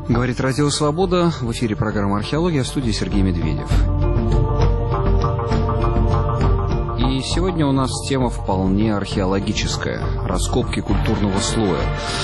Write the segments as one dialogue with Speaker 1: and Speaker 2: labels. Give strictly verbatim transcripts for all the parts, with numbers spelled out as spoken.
Speaker 1: Говорит Радио Свобода. В эфире программа «Археология», в студии Сергей Медведев. И сегодня у нас тема вполне археологическая. Раскопки культурного слоя.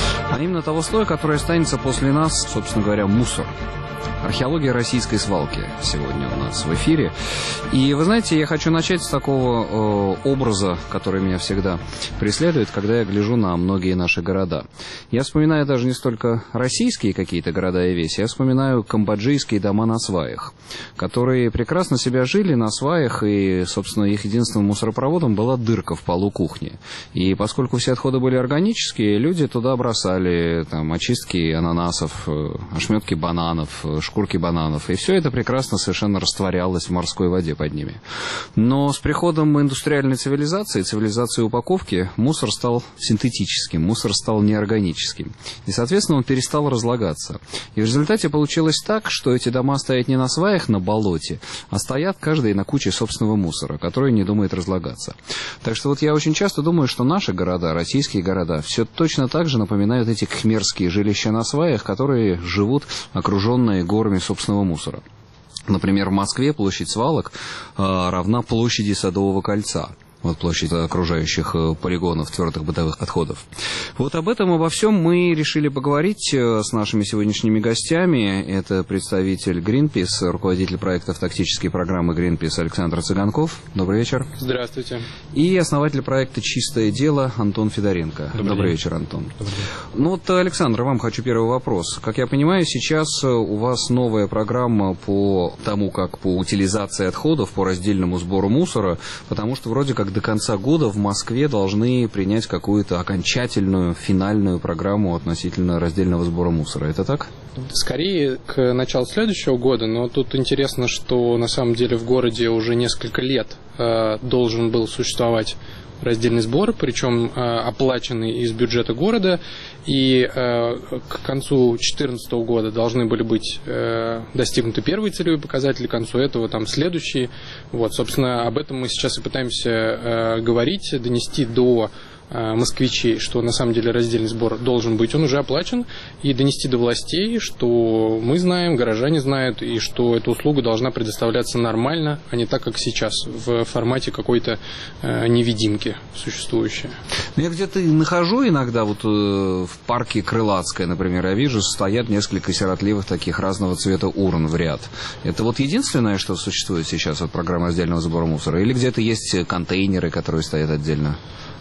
Speaker 1: А именно того слоя, который останется после нас, собственно говоря, мусор. Археология российской свалки сегодня у нас в эфире. И вы знаете, я хочу начать с такого э, образа, который меня всегда преследует, когда я гляжу на многие наши города. Я вспоминаю даже не столько российские какие-то города и веси, я вспоминаю камбоджийские дома на сваях, которые прекрасно себя жили на сваях, и, собственно, их единственным мусоропроводом была дырка в полу кухни. И поскольку все отходы были органические, люди туда бросали там, очистки ананасов, ошметки бананов, шкурки бананов, и все это прекрасно совершенно растворялось в морской воде под ними. Но с приходом индустриальной цивилизации, цивилизации упаковки, мусор стал синтетическим, мусор стал неорганическим. И, соответственно, он перестал разлагаться. И в результате получилось так, что эти дома стоят не на сваях на болоте, а стоят каждый на куче собственного мусора, который не думает разлагаться. Так что вот я очень часто думаю, что наши города, российские города, все точно так же напоминают эти кхмерские жилища на сваях, которые живут окруженные горами собственного мусора. Например, в Москве площадь свалок э, равна площади Садового кольца. Вот площадь окружающих полигонов твердых бытовых отходов. Вот об этом, обо всем мы решили поговорить с нашими сегодняшними гостями. Это представитель Greenpeace, руководитель проектов тактической программы Greenpeace Александр Цыганков. Добрый вечер.
Speaker 2: Здравствуйте.
Speaker 1: И основатель проекта «Чистое дело» Антон Федоренко.
Speaker 2: Добрый,
Speaker 1: Добрый
Speaker 2: день.
Speaker 1: вечер, Антон.
Speaker 2: Добрый день.
Speaker 1: Ну вот, Александр, вам хочу первый вопрос. Как я понимаю, сейчас у вас новая программа по тому, как по утилизации отходов, по раздельному сбору мусора, потому что вроде как до конца года в Москве должны принять какую-то окончательную, финальную программу относительно раздельного сбора мусора. Это так?
Speaker 2: Скорее к началу следующего года, но тут интересно, что на самом деле в городе уже несколько лет э, должен был существовать раздельный сбор, причем э, оплаченный из бюджета города, и э, к концу две тысячи четырнадцатого года должны были быть э, достигнуты первые целевые показатели, к концу этого там следующие. Вот, собственно, об этом мы сейчас и пытаемся э, говорить, донести до москвичей, что на самом деле раздельный сбор должен быть, он уже оплачен, и донести до властей, что мы знаем, горожане знают, и что эта услуга должна предоставляться нормально, а не так, как сейчас, в формате какой-то э, невидимки существующей.
Speaker 1: Я где-то нахожу иногда, вот э, в парке Крылатская, например, я вижу, стоят несколько сиротливых таких разного цвета урн в ряд. Это вот единственное, что существует сейчас от программы раздельного сбора мусора, или где-то есть контейнеры, которые стоят отдельно?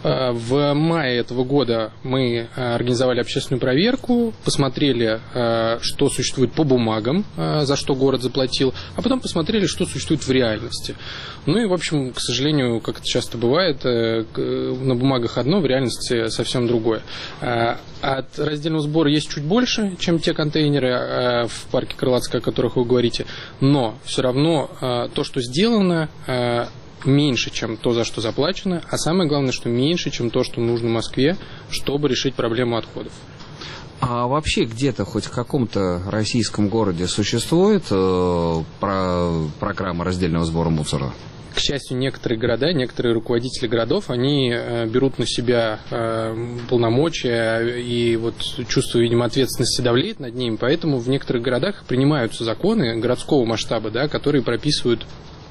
Speaker 2: В мае этого года мы организовали общественную проверку, посмотрели, что существует по бумагам, за что город заплатил, а потом посмотрели, что существует в реальности. Ну и, в общем, к сожалению, как это часто бывает, на бумагах одно, в реальности совсем другое. От раздельного сбора есть чуть больше, чем те контейнеры в парке Крылатская, о которых вы говорите, но все равно то, что сделано, меньше, чем то, за что заплачено, а самое главное, что меньше, чем то, что нужно Москве, чтобы решить проблему отходов.
Speaker 1: А вообще где-то хоть в каком-то российском городе существует э, про, программа раздельного сбора мусора?
Speaker 2: К счастью, некоторые города, некоторые руководители городов, они э, берут на себя э, полномочия и вот чувство, видимо, ответственности давлеет над ними, поэтому в некоторых городах принимаются законы городского масштаба, да, которые прописывают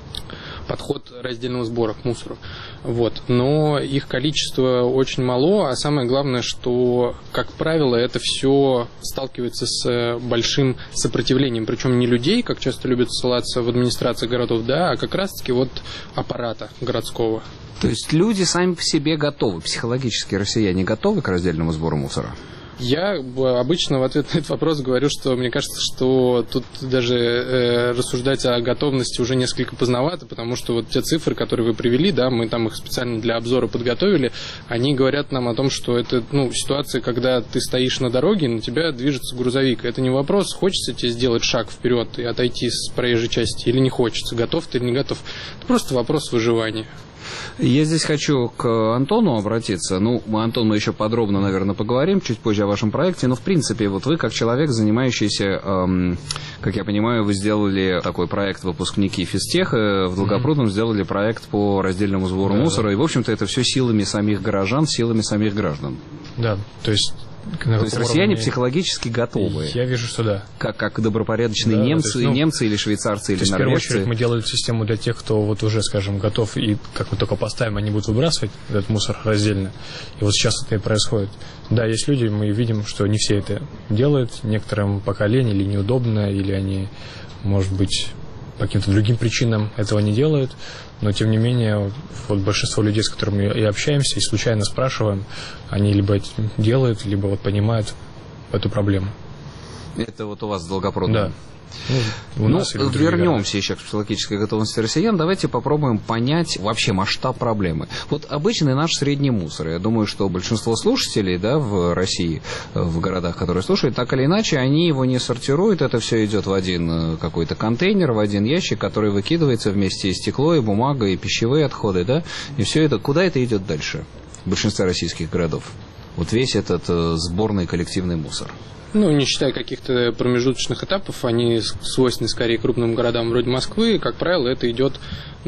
Speaker 2: подход раздельного сбора к мусору. Вот. Но их количество очень мало, а самое главное, что, как правило, это все сталкивается с большим сопротивлением. Причем не людей, как часто любят ссылаться в администрации городов, да, а как раз-таки вот аппарата городского.
Speaker 1: То есть люди сами по себе готовы, психологически россияне готовы к раздельному сбору мусора?
Speaker 2: Я обычно в ответ на этот вопрос говорю, что мне кажется, что тут даже э, рассуждать о готовности уже несколько поздновато, потому что вот те цифры, которые вы привели, да, мы там их специально для обзора подготовили, они говорят нам о том, что это, ну, ситуация, когда ты стоишь на дороге, на тебя движется грузовик. Это не вопрос, хочется тебе сделать шаг вперед и отойти с проезжей части или не хочется, готов ты или не готов. Это просто вопрос выживания.
Speaker 1: Я здесь хочу к Антону обратиться. Ну, Антон, мы еще подробно, наверное, поговорим чуть позже о вашем проекте. Но, в принципе, вот вы, как человек, занимающийся, эм, как я понимаю, вы сделали такой проект, выпускники физтеха в Долгопрудном mm-hmm. сделали проект по раздельному сбору да, мусора. Да. И, в общем-то, это все силами самих горожан, силами самих граждан.
Speaker 3: Да, то есть
Speaker 1: То есть россияне уровне... психологически готовы?
Speaker 3: Я вижу, что да.
Speaker 1: Как, как добропорядочные
Speaker 3: да,
Speaker 1: немцы,
Speaker 3: есть, ну,
Speaker 1: немцы или швейцарцы, или
Speaker 3: норвежцы? В первую очередь мы делали систему для тех, кто вот уже, скажем, готов, и как мы только поставим, они будут выбрасывать этот мусор раздельно. И вот сейчас это и происходит. Да, есть люди, мы видим, что не все это делают, некоторым поколениям или неудобно, или они, может быть, по каким-то другим причинам этого не делают. Но, тем не менее, вот большинство людей, с которыми и общаемся, и случайно спрашиваем, они либо это делают, либо вот понимают эту проблему.
Speaker 1: Это вот у вас в Долгопрудном?
Speaker 3: Да. Ну, у
Speaker 1: ну
Speaker 3: нас
Speaker 1: вернемся еще к психологической готовности россиян. Давайте попробуем понять вообще масштаб проблемы. Вот обычный наш средний мусор. Я думаю, что большинство слушателей, да, в России, в городах, которые слушают, так или иначе, они его не сортируют. Это все идет в один какой-то контейнер, в один ящик, который выкидывается вместе и стекло, и бумага, и пищевые отходы, да. И все это, куда это идет дальше? В большинстве российских городов. Вот весь этот сборный коллективный мусор.
Speaker 2: Ну, не считая каких-то промежуточных этапов, они свойственны скорее крупным городам вроде Москвы. Как правило, это идет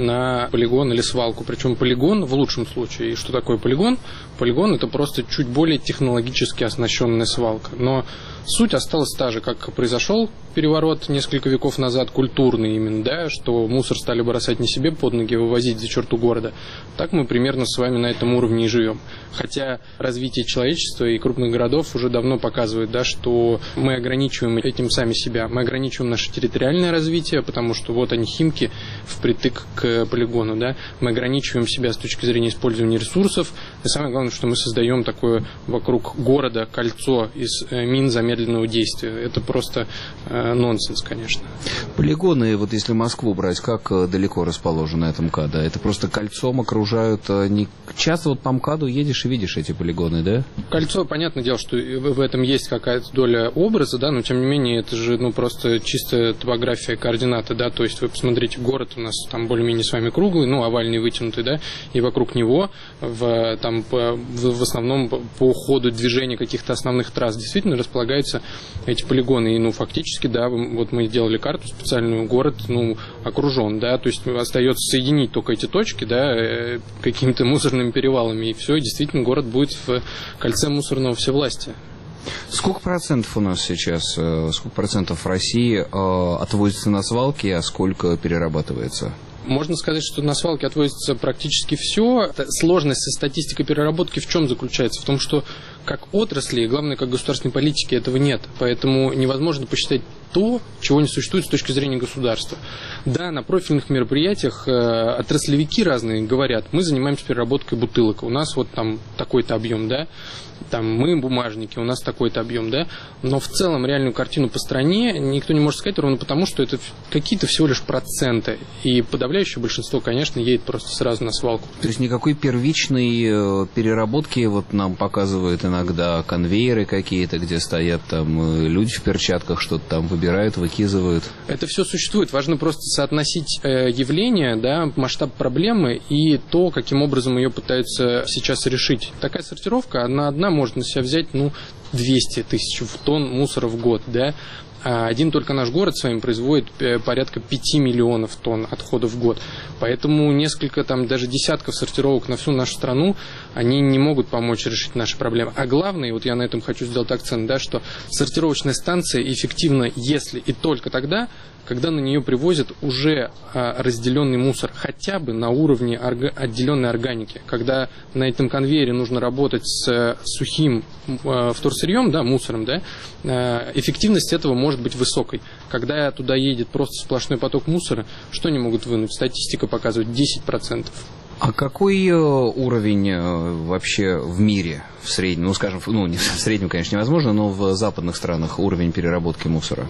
Speaker 2: на полигон или свалку. Причем полигон в лучшем случае. И что такое полигон? Полигон – это просто чуть более технологически оснащенная свалка. Но суть осталась та же, как произошел переворот несколько веков назад, культурный именно, да, что мусор стали бросать не себе под ноги, вывозить за черту города. Так мы примерно с вами на этом уровне и живем. Хотя развитие человечества и крупных городов уже давно показывает, да, что мы ограничиваем этим сами себя. Мы ограничиваем наше территориальное развитие, потому что вот они, Химки, впритык к полигону. Да. Мы ограничиваем себя с точки зрения использования ресурсов. И самое главное, что мы создаем такое вокруг города кольцо из мин замедленного действия. Это просто нонсенс, конечно.
Speaker 1: Полигоны, вот если Москву брать, как далеко расположены от МКАДа? Это просто кольцом окружают. Не... Часто вот по МКАДу едешь и видишь эти полигоны, да?
Speaker 2: Кольцо, понятное дело, что в этом есть какая-то доля образа, да, но тем не менее это же, ну, просто чисто топография, координаты, да, то есть вы посмотрите, город у нас там более-менее с вами круглый, ну, овальный, вытянутый, да, и вокруг него в, там, по, в, в основном по ходу движения каких-то основных трасс действительно располагаются эти полигоны, и, ну, фактически, да, вот мы делали карту специальную, город, ну, окружен, да, то есть остается соединить только эти точки, да, какими-то мусорными перевалами, и все, и действительно город будет в кольце мусорного всевластия.
Speaker 1: Сколько процентов у нас сейчас, сколько процентов в России отвозится на свалки, а сколько перерабатывается?
Speaker 2: Можно сказать, что на свалке отвозится практически все. Сложность со статистикой переработки в чем заключается? В том, что как отрасли, и главное, как государственной политики, этого нет. Поэтому невозможно посчитать то, чего не существует с точки зрения государства. Да, на профильных мероприятиях э, отраслевики разные говорят, мы занимаемся переработкой бутылок, у нас вот там такой-то объем, да, там мы бумажники, у нас такой-то объем, да, но в целом реальную картину по стране никто не может сказать, ровно потому, что это какие-то всего лишь проценты, и подавляющее большинство, конечно, едет просто сразу на свалку.
Speaker 1: То есть никакой первичной переработки, вот нам показывают иногда конвейеры какие-то, где стоят там люди в перчатках, что-то там выбирают, выкидывают.
Speaker 2: Это все существует, важно просто соотносить явление, да, масштаб проблемы и то, каким образом ее пытаются сейчас решить. Такая сортировка, она одна может на себя взять, ну, двести тысяч тонн мусора в год, да. А один только наш город с вами производит порядка пяти миллионов тонн отходов в год. Поэтому несколько, там, даже десятков сортировок на всю нашу страну, они не могут помочь решить наши проблемы. А главное, и вот я на этом хочу сделать акцент, да, что сортировочная станция эффективна, если и только тогда, когда на нее привозят уже а, разделенный мусор, хотя бы на уровне орга- отделенной органики. Когда на этом конвейере нужно работать с а, сухим а, вторсырьем, да, мусором, да, а, эффективность этого может быть высокой. Когда туда едет просто сплошной поток мусора, что они могут вынуть? Статистика показывает десять процентов.
Speaker 1: А какой уровень вообще в мире, в среднем, ну, скажем, ну, не в среднем, конечно, невозможно, но в западных странах уровень переработки мусора?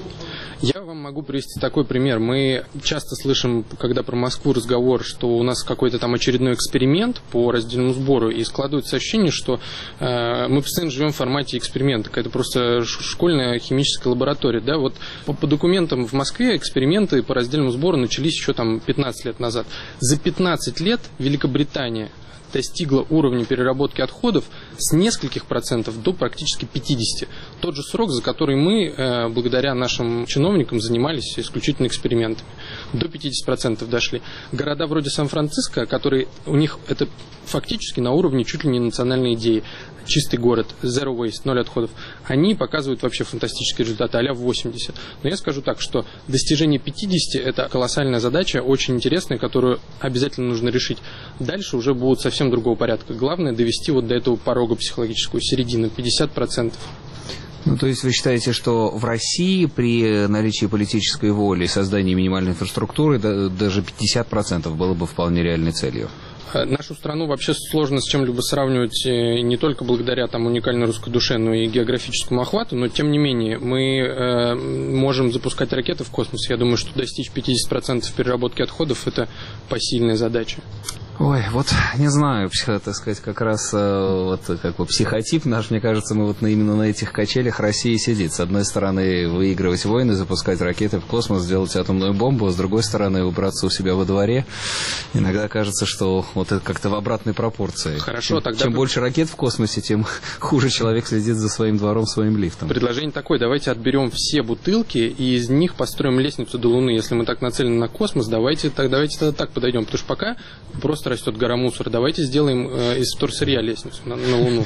Speaker 2: Я вам могу привести такой пример. Мы часто слышим, когда про Москву разговор, что у нас какой-то там очередной эксперимент по раздельному сбору, и складывается ощущение, что э, мы постоянно живем в формате эксперимента. Это просто школьная химическая лаборатория. Да? Вот по, по документам в Москве эксперименты по раздельному сбору начались еще там пятнадцать лет назад. За пятнадцать лет Великобритания достигла уровня переработки отходов с нескольких процентов до практически пятидесяти. Тот же срок, за который мы, э, благодаря нашим чиновникам, занимались исключительно экспериментами. До пятидесяти процентов дошли. Города вроде Сан-Франциско, которые у них это фактически на уровне чуть ли не национальной идеи. чистый город, zero waste, ноль отходов, они показывают вообще фантастические результаты, а-ля восемьдесят. Но я скажу так, что достижение пятьдесят – это колоссальная задача, очень интересная, которую обязательно нужно решить. Дальше уже будут совсем другого порядка. Главное довести вот до этого порога психологического, середины, пятьдесят процентов.
Speaker 1: Ну, то есть вы считаете, что в России при наличии политической воли и создании минимальной инфраструктуры даже пятьдесят процентов было бы вполне реальной целью?
Speaker 2: Нашу страну вообще сложно с чем-либо сравнивать не только благодаря там уникальной русской душе, но и географическому охвату, но тем не менее мы э, можем запускать ракеты в космос. Я думаю, что достичь пятьдесят процентов переработки отходов – это посильная задача.
Speaker 1: Ой, вот не знаю, так сказать, как раз вот как бы психотип наш, мне кажется, мы вот на, именно на этих качелях России сидит. С одной стороны, выигрывать войны, запускать ракеты в космос, делать атомную бомбу, а с другой стороны, убраться у себя во дворе. Иногда кажется, что вот это как-то в обратной пропорции.
Speaker 2: Хорошо,
Speaker 1: чем,
Speaker 2: тогда...
Speaker 1: Чем больше ракет в космосе, тем хуже человек следит за своим двором, своим лифтом.
Speaker 2: Предложение такое: давайте отберем все бутылки и из них построим лестницу до Луны. Если мы так нацелены на космос, давайте, так, давайте тогда так подойдем, потому что пока просто растет гора мусора. Давайте сделаем э, из вторсырья лестницу на, на Луну.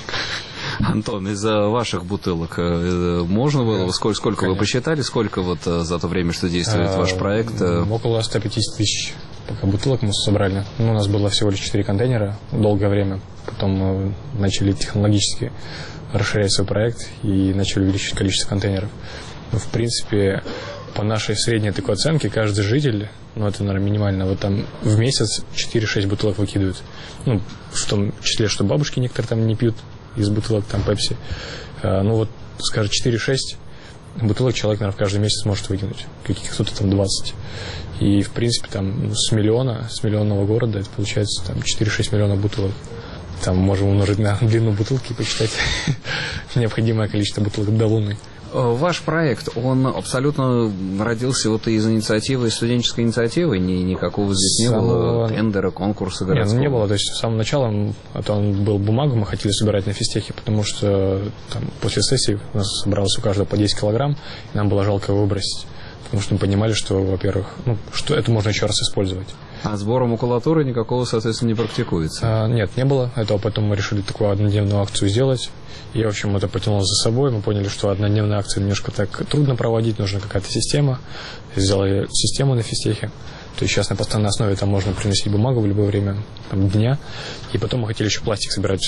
Speaker 1: Антон, из ваших бутылок можно было? Сколько, сколько Конечно. Вы посчитали? Сколько вот за то время, что действует а, ваш проект?
Speaker 3: Около ста пятидесяти тысяч пока бутылок мы собрали. Ну, у нас было всего лишь четыре контейнера долгое время. Потом мы начали технологически расширять свой проект и начали увеличивать количество контейнеров. Ну, в принципе, по нашей средней такой оценке, каждый житель, ну, это, наверное, минимально, вот там в месяц четыре-шесть бутылок выкидывают. Ну, в том числе, что бабушки некоторые там не пьют из бутылок, там, пепси. А, ну, вот, скажем, четыре-шесть бутылок человек, наверное, в каждый месяц может выкинуть. Каких-то там двадцать. И, в принципе, там, с миллиона, с миллионного города, это получается, там, четыре-шесть миллионов бутылок. Там можем умножить на длину бутылки и посчитать необходимое количество бутылок до Луны.
Speaker 1: Ваш проект, он абсолютно родился вот из инициативы, из студенческой инициативы? Ни, никакого здесь не было тендера, конкурса городского?
Speaker 3: Нет, ну не было. То есть с самого начала это он был бумагу, мы хотели собирать на физтехе, потому что там, после сессии у нас собралось у каждого по десять килограмм, и нам было жалко его выбросить. Потому что мы понимали, что, во-первых, ну, что это можно еще раз использовать.
Speaker 1: А сбором макулатуры никакого, соответственно, не практикуется?
Speaker 3: А, нет, не было. Этого потом мы решили такую однодневную акцию сделать. И, в общем, это потянуло за собой. Мы поняли, что однодневная акция немножко так трудно проводить, нужна какая-то система. Сделали систему на физтехе. То есть сейчас на постоянной основе там можно приносить бумагу в любое время там, дня. И потом мы хотели еще пластик собирать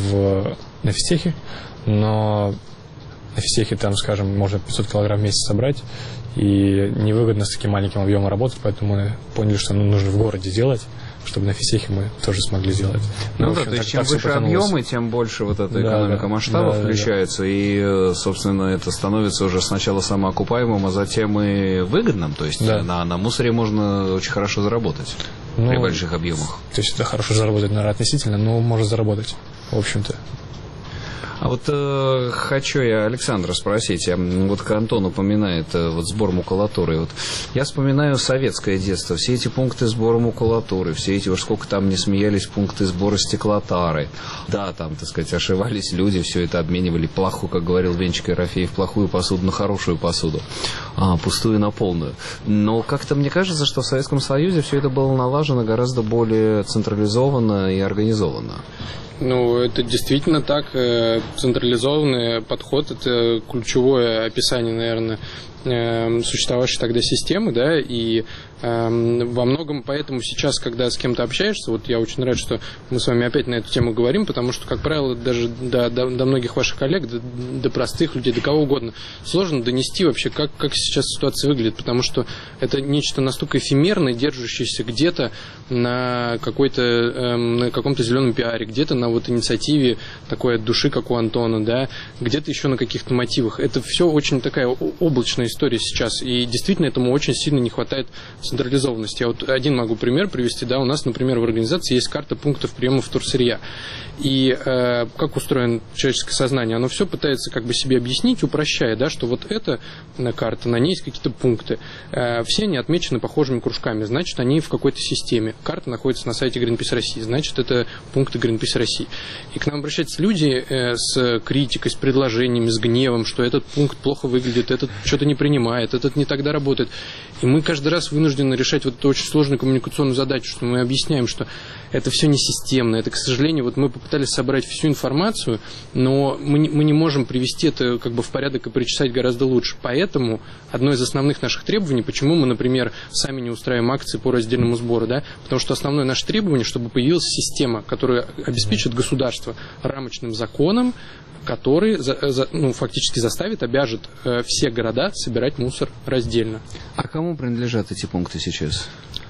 Speaker 3: в, на физтехе. Но на физтехе там, скажем, можно пятьсот килограмм в месяц собрать. И невыгодно с таким маленьким объемом работать, поэтому мы поняли, что ну, нужно в городе делать, чтобы на физтехе мы тоже смогли сделать.
Speaker 1: Ну,
Speaker 3: ну
Speaker 1: да,
Speaker 3: общем,
Speaker 1: то есть
Speaker 3: так,
Speaker 1: чем
Speaker 3: так
Speaker 1: выше объемы, тем больше вот эта экономика да, масштаба да, включается, да, да. И, собственно, это становится уже сначала самоокупаемым, а затем и выгодным. То есть да. на, на мусоре можно очень хорошо заработать ну, при больших объемах.
Speaker 3: То есть это хорошо заработать, наверное, относительно, но можно заработать, в общем-то.
Speaker 1: А вот э, хочу я Александра спросить, вот Антон упоминает э, вот сбор макулатуры. Вот я вспоминаю советское детство, все эти пункты сбора макулатуры, все эти, уж сколько там не смеялись, пункты сбора стеклотары. Да, там, так сказать, ошивались люди, все это обменивали плохую, как говорил Венчик Ерофеев, плохую посуду на хорошую посуду, а, пустую на полную. Но как-то мне кажется, что в Советском Союзе все это было налажено гораздо более централизованно и организованно.
Speaker 2: Ну, это действительно так. Централизованный подход – это ключевое описание, наверное, существовавшей тогда системы, да, и э, во многом поэтому сейчас, когда с кем-то общаешься, вот я очень рад, что мы с вами опять на эту тему говорим, потому что, как правило, даже до, до, до многих ваших коллег, до, до простых людей, до кого угодно, сложно донести вообще, как, как сейчас ситуация выглядит, потому что это нечто настолько эфемерное, держащееся где-то на, какой-то, э, на каком-то зеленом пиаре, где-то на вот инициативе такой от души, как у Антона, да, где-то еще на каких-то мотивах. Это все очень такая облачная история сейчас, и действительно этому очень сильно не хватает централизованности. Я вот один могу пример привести, да, у нас, например, в организации есть карта пунктов приема вторсырья, и э, как устроено человеческое сознание, оно все пытается как бы себе объяснить, упрощая, да, что вот эта карта, на ней есть какие-то пункты, э, все они отмечены похожими кружками, значит, они в какой-то системе. Карта находится на сайте Greenpeace России, значит, это пункты Greenpeace России. И к нам обращаются люди э, с критикой, с предложениями, с гневом, что этот пункт плохо выглядит, этот что-то не принимает, этот не тогда работает. И мы каждый раз вынуждены решать вот эту очень сложную коммуникационную задачу, что мы объясняем, что это все не системно. Это, к сожалению, вот мы попытались собрать всю информацию, но мы не, мы не можем привести это как бы в порядок и причесать гораздо лучше. Поэтому одно из основных наших требований, почему мы, например, сами не устраиваем акции по раздельному сбору, да, потому что основное наше требование, чтобы появилась система, которая обеспечит государство рамочным законом, который за, за, ну, фактически заставит, обяжет э, все города собирать мусор раздельно.
Speaker 1: А кому принадлежат эти пункты сейчас?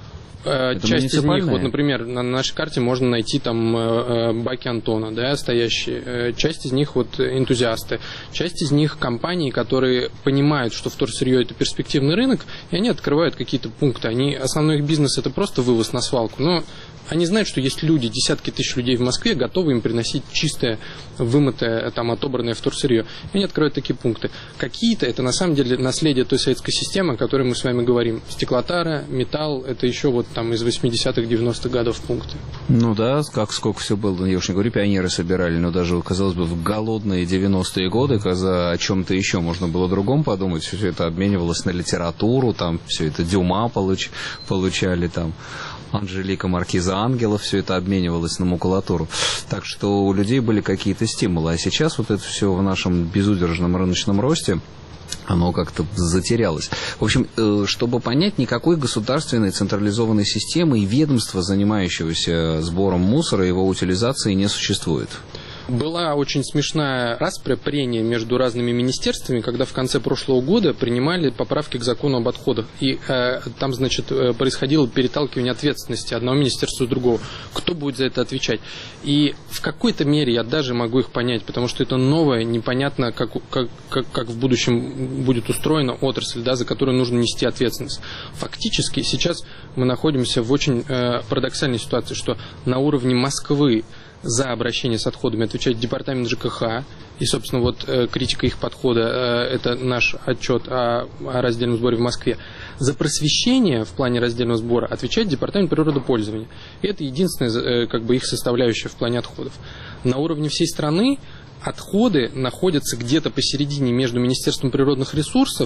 Speaker 2: Э, часть из них, вот, например, на нашей карте можно найти там э, баки Антона, да, стоящие. Э, часть из них вот энтузиасты, часть из них компании, которые понимают, что вторсырье это перспективный рынок, и они открывают какие-то пункты. Они, основной их бизнес это просто вывоз на свалку, но они знают, что есть люди, десятки тысяч людей в Москве, готовы им приносить чистое, вымытое, там, отобранное вторсырье. И они открывают такие пункты. Какие-то, это на самом деле наследие той советской системы, о которой мы с вами говорим. Стеклотара, металл, это еще вот там из восьмидесятых, девяностых годов пункты.
Speaker 1: Ну да, как сколько все было, я уж не говорю, пионеры собирали, но даже, казалось бы, в голодные девяностые годы, когда о чем-то еще можно было другом подумать, все это обменивалось на литературу, там все это Дюма получ, получали там. Анжелика Маркиза Ангелов, все это обменивалось на макулатуру. Так что у людей были какие-то стимулы. А сейчас вот это все в нашем безудержном рыночном росте, оно как-то затерялось. В общем, чтобы понять, никакой государственной централизованной системы и ведомства, занимающегося сбором мусора и его утилизацией, не существует.
Speaker 2: Была очень смешная распря, прения между разными министерствами, когда в конце прошлого года принимали поправки к закону об отходах. И э, там, значит, происходило переталкивание ответственности одного министерства с другого. Кто будет за это отвечать? И в какой-то мере я даже могу их понять, потому что это новое, непонятно, как, как, как, как в будущем будет устроена отрасль, да, за которую нужно нести ответственность. Фактически сейчас мы находимся в очень э, парадоксальной ситуации, что на уровне Москвы за обращение с отходами отвечает департамент ЖКХ, и, собственно, вот э, критика их подхода, э, это наш отчет о, о раздельном сборе в Москве. За просвещение в плане раздельного сбора отвечает департамент природопользования. И это единственная э, как бы их составляющая в плане отходов. На уровне всей страны отходы находятся где-то посередине между Министерством природных ресурсов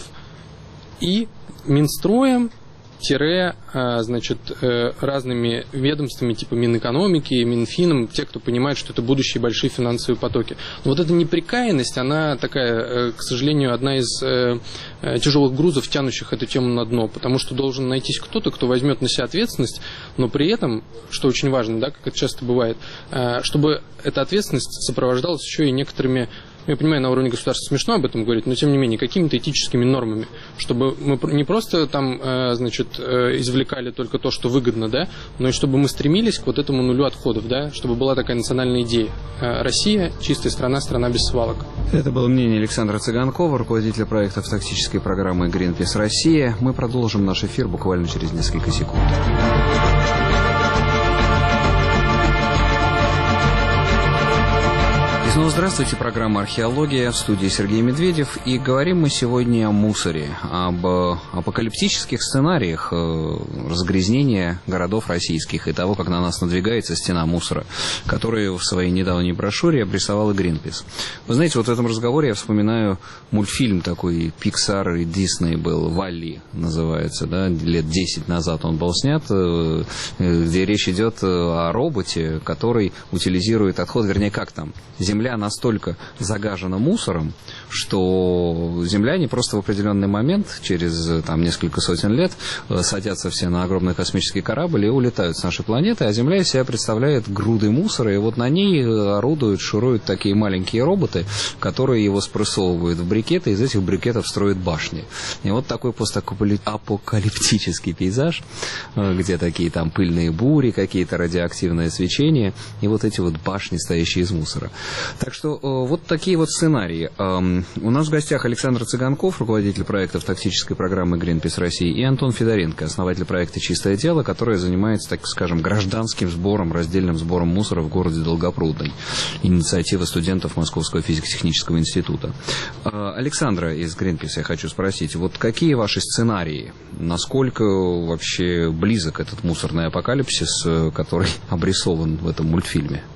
Speaker 2: и Минстроем, тире, значит, разными ведомствами типа Минэкономики, Минфином, те, кто понимает, что это будущие большие финансовые потоки. Но вот эта неприкаянность, она такая, к сожалению, одна из тяжелых грузов, тянущих эту тему на дно, потому что должен найтись кто-то, кто возьмет на себя ответственность, но при этом, что очень важно, да, как это часто бывает, чтобы эта ответственность сопровождалась еще и некоторыми, я понимаю, на уровне государства смешно об этом говорить, но тем не менее, какими-то этическими нормами, чтобы мы не просто там, значит, извлекали только то, что выгодно, да, но и чтобы мы стремились к вот этому нулю отходов, да, чтобы была такая национальная идея. Россия – чистая страна, страна без свалок.
Speaker 1: Это было мнение Александра Цыганкова, руководителя проектов тактической программы Greenpeace Россия. Мы продолжим наш эфир буквально через несколько секунд. Ну, здравствуйте, программа «Археология», в студии Сергей Медведев, и говорим мы сегодня о мусоре, об апокалиптических сценариях разгрязнения городов российских и того, как на нас надвигается стена мусора, которую в своей недавней брошюре обрисовала Greenpeace. Вы знаете, вот в этом разговоре я вспоминаю мультфильм такой, Pixar и Disney был, «Валли» называется, да, лет десять назад он был снят, где речь идет о роботе, который утилизирует отход, вернее, как там, земля настолько загажена мусором, что земляне просто в определенный момент, через там, несколько сотен лет, садятся все на огромный космический корабль и улетают с нашей планеты, а Земля из себя представляет груды мусора, и вот на ней орудуют, шуруют такие маленькие роботы, которые его спрессовывают в брикеты, и из этих брикетов строят башни. И вот такой постапокалиптический пейзаж, где такие там пыльные бури, какие-то радиоактивное свечение, и вот эти вот башни, стоящие из мусора. Так что вот такие вот сценарии. У нас в гостях Александр Цыганков, руководитель проектов тактической программы Greenpeace России, и Антон Федоренко, основатель проекта «Чистое дело», который занимается, так скажем, гражданским сбором, раздельным сбором мусора в городе Долгопрудный. Инициатива студентов Московского физико-технического института. Александра из Greenpeace я хочу спросить, вот какие ваши сценарии? Насколько вообще близок этот мусорный апокалипсис, который обрисован в этом мультфильме?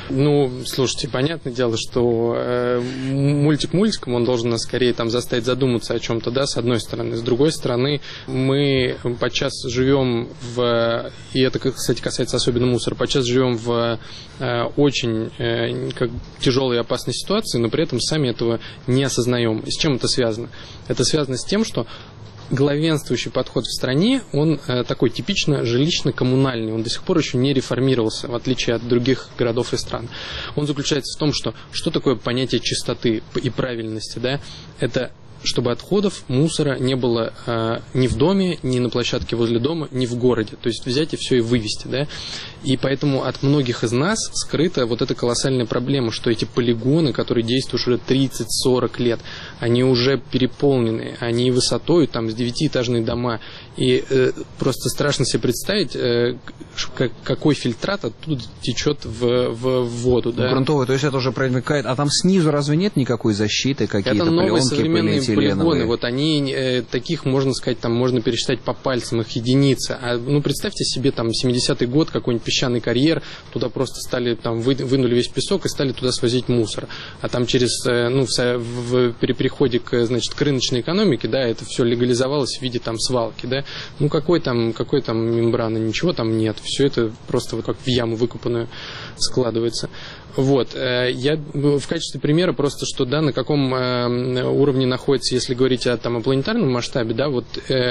Speaker 2: Ну, слушайте, понятное дело, что э, мультик мультиком, он должен нас скорее там заставить задуматься о чем-то, да, с одной стороны. С другой стороны, мы подчас живем в, и это, кстати, касается особенно мусора, подчас живем в э, очень э, как, тяжелой и опасной ситуации, но при этом сами этого не осознаем. И с чем это связано? Это связано с тем, что главенствующий подход в стране, он э, такой типично жилищно-коммунальный, он до сих пор еще не реформировался, в отличие от других городов и стран. Он заключается в том, что что такое понятие чистоты и правильности, да? Это чтобы отходов, мусора не было э, ни в доме, ни на площадке возле дома, ни в городе. То есть взять и все и вывести, да. И поэтому от многих из нас скрыта вот эта колоссальная проблема, что эти полигоны, которые действуют уже тридцать-сорок лет, они уже переполнены, они высотой там с девятиэтажные дома. И э, просто страшно себе представить, э, как, какой фильтрат оттуда течет в, в, в воду. Да?
Speaker 1: Грунтовый, то есть это уже проникает. А там снизу разве нет никакой защиты, какие-то
Speaker 2: это новые
Speaker 1: пленки,
Speaker 2: современные полигоны. Вот они, э, таких, можно сказать, там можно пересчитать по пальцам, их единицы. А, ну, представьте себе, там, семидесятый год, какой-нибудь песчаный карьер, туда просто стали, там, вы, вынули весь песок и стали туда свозить мусор. А там через, э, ну, в, в, в переходе к, значит, к рыночной экономике, да, это все легализовалось в виде, там, свалки, да. Ну, какой там, какой там мембраны, ничего там нет. Все это просто вот как в яму выкопанную складывается. Вот. Я в качестве примера просто, что, да, на каком уровне находится, если говорить о, там, о планетарном масштабе, да, вот,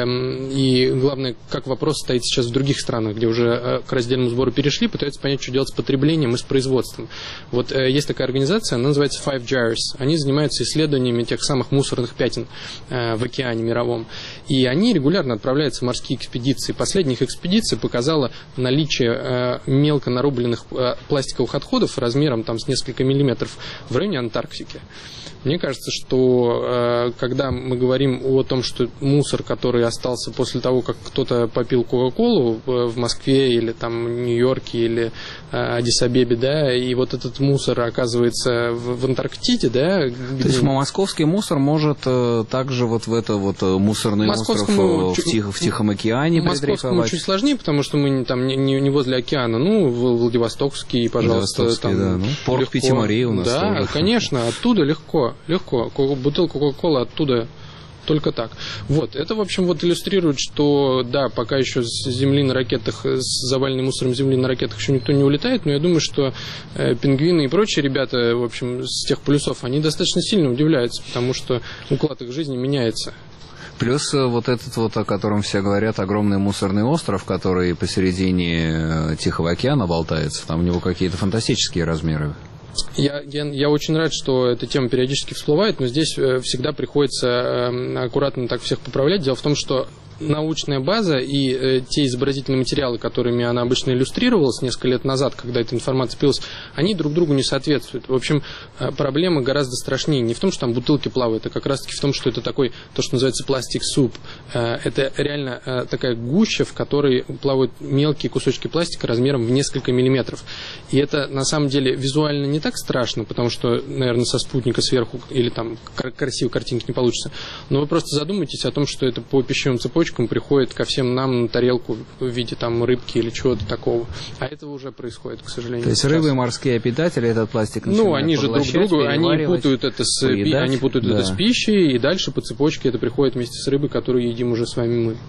Speaker 2: и главное, как вопрос стоит сейчас в других странах, где уже к раздельному сбору перешли, пытаются понять, что делать с потреблением и с производством. Вот есть такая организация, она называется Five Gyres. Они занимаются исследованиями тех самых мусорных пятен в океане мировом. И они регулярно отправляются в морские экспедиции. Последняя их экспедиция показала наличие мелко нарубленных пластиковых отходов размером там с несколько миллиметров в районе Антарктики. Мне кажется, что э, когда мы говорим о том, что мусор, который остался после того, как кто-то попил Кока-Колу в, в Москве или там в Нью-Йорке или э, Аддис-Абебе, да, и вот этот мусор оказывается в, в Антарктиде, да. Где...
Speaker 1: То есть московский мусор может э, также вот в это вот мусорный остров в, Тих, в Тихом океане предрейфовать?
Speaker 2: Московскому чуть сложнее, потому что мы там не, не, не возле океана, ну, Владивостокский, пожалуйста.
Speaker 1: Владивостокский,
Speaker 2: там,
Speaker 1: да, ну, порт Пяти-Морей у нас.
Speaker 2: Да,
Speaker 1: тоже.
Speaker 2: Конечно, оттуда легко. Легко. Бутылку Кока-Колы оттуда только так. Вот. Это, в общем, вот иллюстрирует, что, да, пока еще с Земли на ракетах, с заваленным мусором Земли на ракетах еще никто не улетает, но я думаю, что э, пингвины и прочие ребята, в общем, с тех полюсов, они достаточно сильно удивляются, потому что уклад их жизни меняется.
Speaker 1: Плюс вот этот вот, о котором все говорят, огромный мусорный остров, который посередине Тихого океана болтается, там у него какие-то фантастические размеры.
Speaker 2: Я, я, я очень рад, что эта тема периодически всплывает, но здесь всегда приходится аккуратно так всех поправлять. Дело в том, что научная база и э, те изобразительные материалы, которыми она обычно иллюстрировалась несколько лет назад, когда эта информация появилась, они друг другу не соответствуют. В общем, э, проблема гораздо страшнее. Не в том, что там бутылки плавают, а как раз-таки в том, что это такой, то, что называется пластик-суп. Э, это реально э, такая гуща, в которой плавают мелкие кусочки пластика размером в несколько миллиметров. И это, на самом деле, визуально не так страшно, потому что, наверное, со спутника сверху или там красивой картинки не получится. Но вы просто задумайтесь о том, что это по пищевым цепочкам приходит ко всем нам на тарелку в виде там рыбки или чего-то такого. А этого уже происходит, к сожалению.
Speaker 1: То есть рыбы и морские обитатели этот пластик
Speaker 2: начинают Ну, они же друг другу, они путают это с,
Speaker 1: поедать,
Speaker 2: они путают
Speaker 1: да.
Speaker 2: это с пищей, и дальше по цепочке это приходит вместе с рыбой, которую едим уже с вами мы.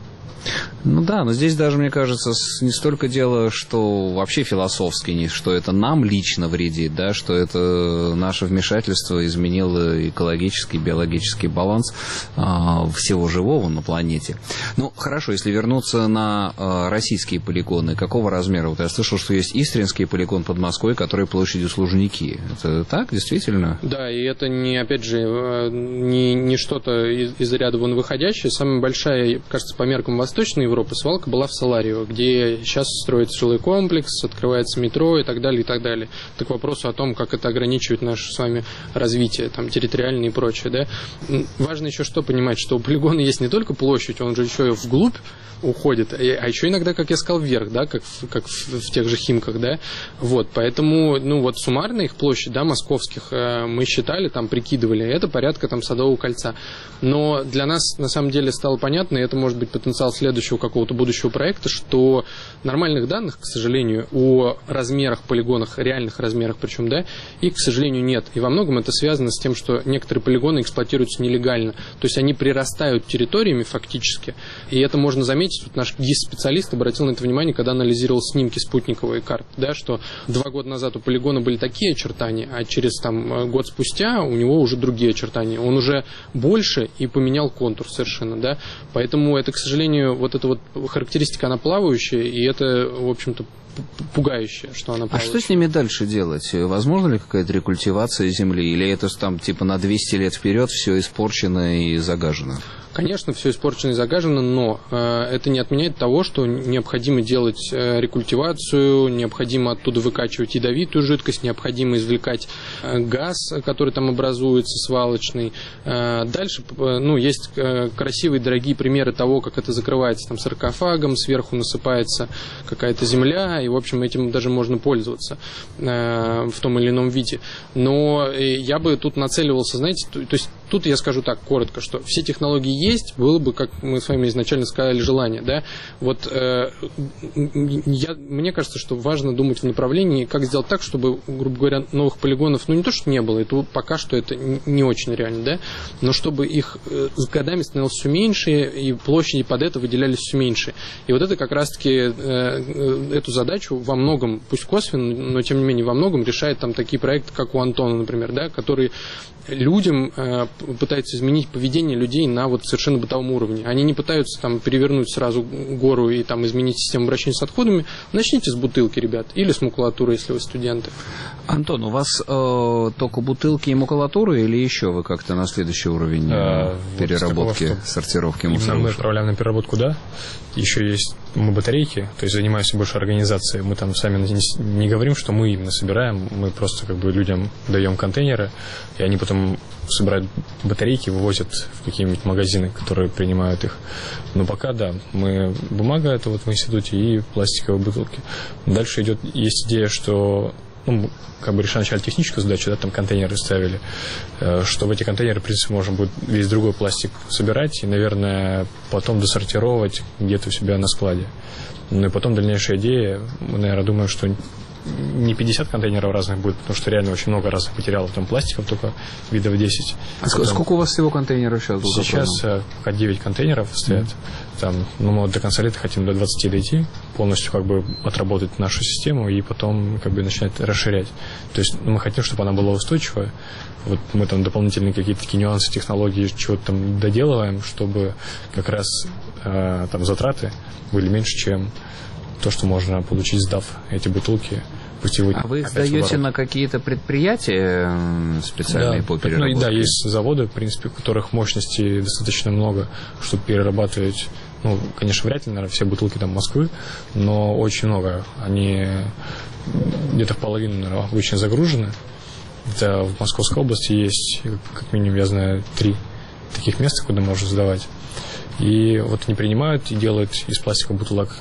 Speaker 1: Ну да, но здесь даже, мне кажется, не столько дело, что вообще философски, не что это нам лично вредит, да, что это наше вмешательство изменило экологический, биологический баланс а, всего живого на планете. Ну, хорошо, если вернуться на а, российские полигоны, какого размера? Вот я слышал, что есть Истринский полигон под Москвой, который площадью с Лужники. Это так, действительно?
Speaker 2: Да, и это не, опять же, не, не что-то из, из ряда вон выходящее. Самая большая, кажется, по меркам Восточной Европы свалка была в Саларио, где сейчас строится жилой комплекс, открывается метро и так далее, и так далее. Так к вопросу о том, как это ограничивает наше с вами развитие, там, территориальное и прочее, да. Важно еще что понимать, что у полигона есть не только площадь, он же еще и вглубь уходит, а еще иногда, как я сказал, вверх, да, как, в, как в, в тех же Химках, да. Вот, поэтому, ну, вот суммарно их площадь, да, московских, э, мы считали, там, прикидывали, это порядка, там, Садового кольца. Но для нас, на самом деле, стало понятно, и это может быть потенциал следующего какого-то будущего проекта, что нормальных данных, к сожалению, о размерах, полигонах, реальных размерах причем, да, их, к сожалению, нет. И во многом это связано с тем, что некоторые полигоны эксплуатируются нелегально. То есть они прирастают территориями фактически. И это можно заметить. Вот наш ГИС-специалист обратил на это внимание, когда анализировал снимки спутниковые карты, да, что два года назад у полигона были такие очертания, а через там, год спустя у него уже другие очертания. Он уже больше и поменял контур совершенно, да. Поэтому это, к сожалению, вот эта вот характеристика, она плавающая, и это, в общем-то, пугающее, что она плавающая.
Speaker 1: А что с ними дальше делать? Возможно ли какая-то рекультивация земли? Или это там типа на двести лет вперед все испорчено и загажено?
Speaker 2: Конечно, все испорчено и загажено, но э, это не отменяет того, что необходимо делать э, рекультивацию, необходимо оттуда выкачивать ядовитую жидкость, необходимо извлекать э, газ, который там образуется, свалочный. Э, дальше, э, ну, есть э, красивые, дорогие примеры того, как это закрывается там саркофагом, сверху насыпается какая-то земля, и, в общем, этим даже можно пользоваться э, в том или ином виде. Но э, я бы тут нацеливался, знаете, то, то есть тут я скажу так, коротко, что все технологии есть, было бы, как мы с вами изначально сказали, желание, да, вот э, я, мне кажется, что важно думать в направлении, как сделать так, чтобы, грубо говоря, новых полигонов, ну, не то, что не было, это пока что это не очень реально, да, но чтобы их э, с годами становилось все меньше, и площади под это выделялись все меньше. И вот это как раз-таки э, эту задачу во многом, пусть косвенно, но тем не менее во многом решает там такие проекты, как у Антона, например, да, которые людям э, пытаются изменить поведение людей на вот совершенно бытовом уровне. Они не пытаются там перевернуть сразу гору и там изменить систему обращения с отходами. Начните с бутылки, ребят, или с макулатуры, если вы студенты.
Speaker 1: Антон, у вас э, только бутылки и макулатура, или еще вы как-то на следующий уровень э, переработки,
Speaker 3: вот такого,
Speaker 1: сортировки мусора?
Speaker 3: Мы отправляем на переработку, да. Еще есть мы батарейки, то есть занимаемся больше организацией. Мы там сами не, не говорим, что мы именно собираем, мы просто как бы людям даем контейнеры, и они потом собирают батарейки, вывозят в какие-нибудь магазины, которые принимают их. Но пока, да, мы бумага, это вот в институте, и пластиковые бутылки. Дальше идет, есть идея, что ну, как бы решили начать техническую задачу, да, там контейнеры ставили, что в эти контейнеры, в принципе, можно будет весь другой пластик собирать и, наверное, потом досортировать где-то у себя на складе. Ну и потом дальнейшая идея, мы, наверное, думаем, что не пятьдесят контейнеров разных будет, потому что реально очень много разных материалов, там пластиков только видов десять.
Speaker 1: А потом... сколько у вас всего контейнеров сейчас?
Speaker 3: Сейчас пока девять контейнеров стоят. Mm-hmm. Там, ну, мы до конца лета хотим до двадцати дойти, полностью как бы отработать нашу систему и потом как бы начинать расширять. То есть ну, мы хотим, чтобы она была устойчивая. Вот мы там дополнительные какие-то такие нюансы, технологии, чего-то там доделываем, чтобы как раз э, там затраты были меньше, чем то, что можно получить, сдав эти бутылки.
Speaker 1: А вы их сдаете на какие-то предприятия специальные
Speaker 3: да,
Speaker 1: по переработке?
Speaker 3: Ну, да, есть заводы, в принципе, у которых мощности достаточно много, чтобы перерабатывать. Ну, конечно, вряд ли, наверное, все бутылки там Москвы, но очень много. Они где-то в половину, наверное, обычно загружены. Это в Московской области есть, как минимум, я знаю, три таких места, куда можно сдавать. И вот они принимают и делают из пластиковых бутылок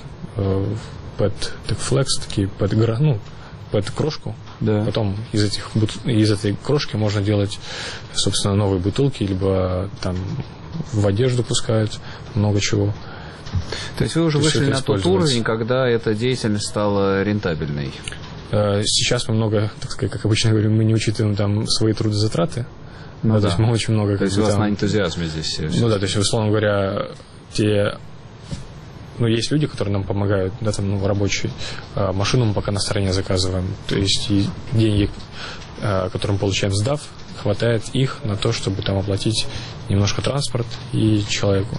Speaker 3: пэт-флекс, такие пэт, ну, пэт-крошку.
Speaker 1: Да.
Speaker 3: Потом из, этих, из этой крошки можно делать, собственно, новые бутылки, либо там в одежду пускают, много чего.
Speaker 1: То есть вы уже То вышли на тот уровень, когда эта деятельность стала рентабельной?
Speaker 3: Сейчас мы много, так сказать, как обычно говорим, мы не учитываем там свои трудозатраты.
Speaker 1: Ну,
Speaker 3: да,
Speaker 1: да.
Speaker 3: То есть мы очень много...
Speaker 1: То есть у вас там... на энтузиазме здесь?
Speaker 3: Ну да, то есть, условно говоря, те... Ну, есть люди, которые нам помогают, да, там, ну, рабочие. А машину мы пока на стороне заказываем. То есть и деньги, а, которые мы получаем сдав, хватает их на то, чтобы там оплатить немножко транспорт и человеку.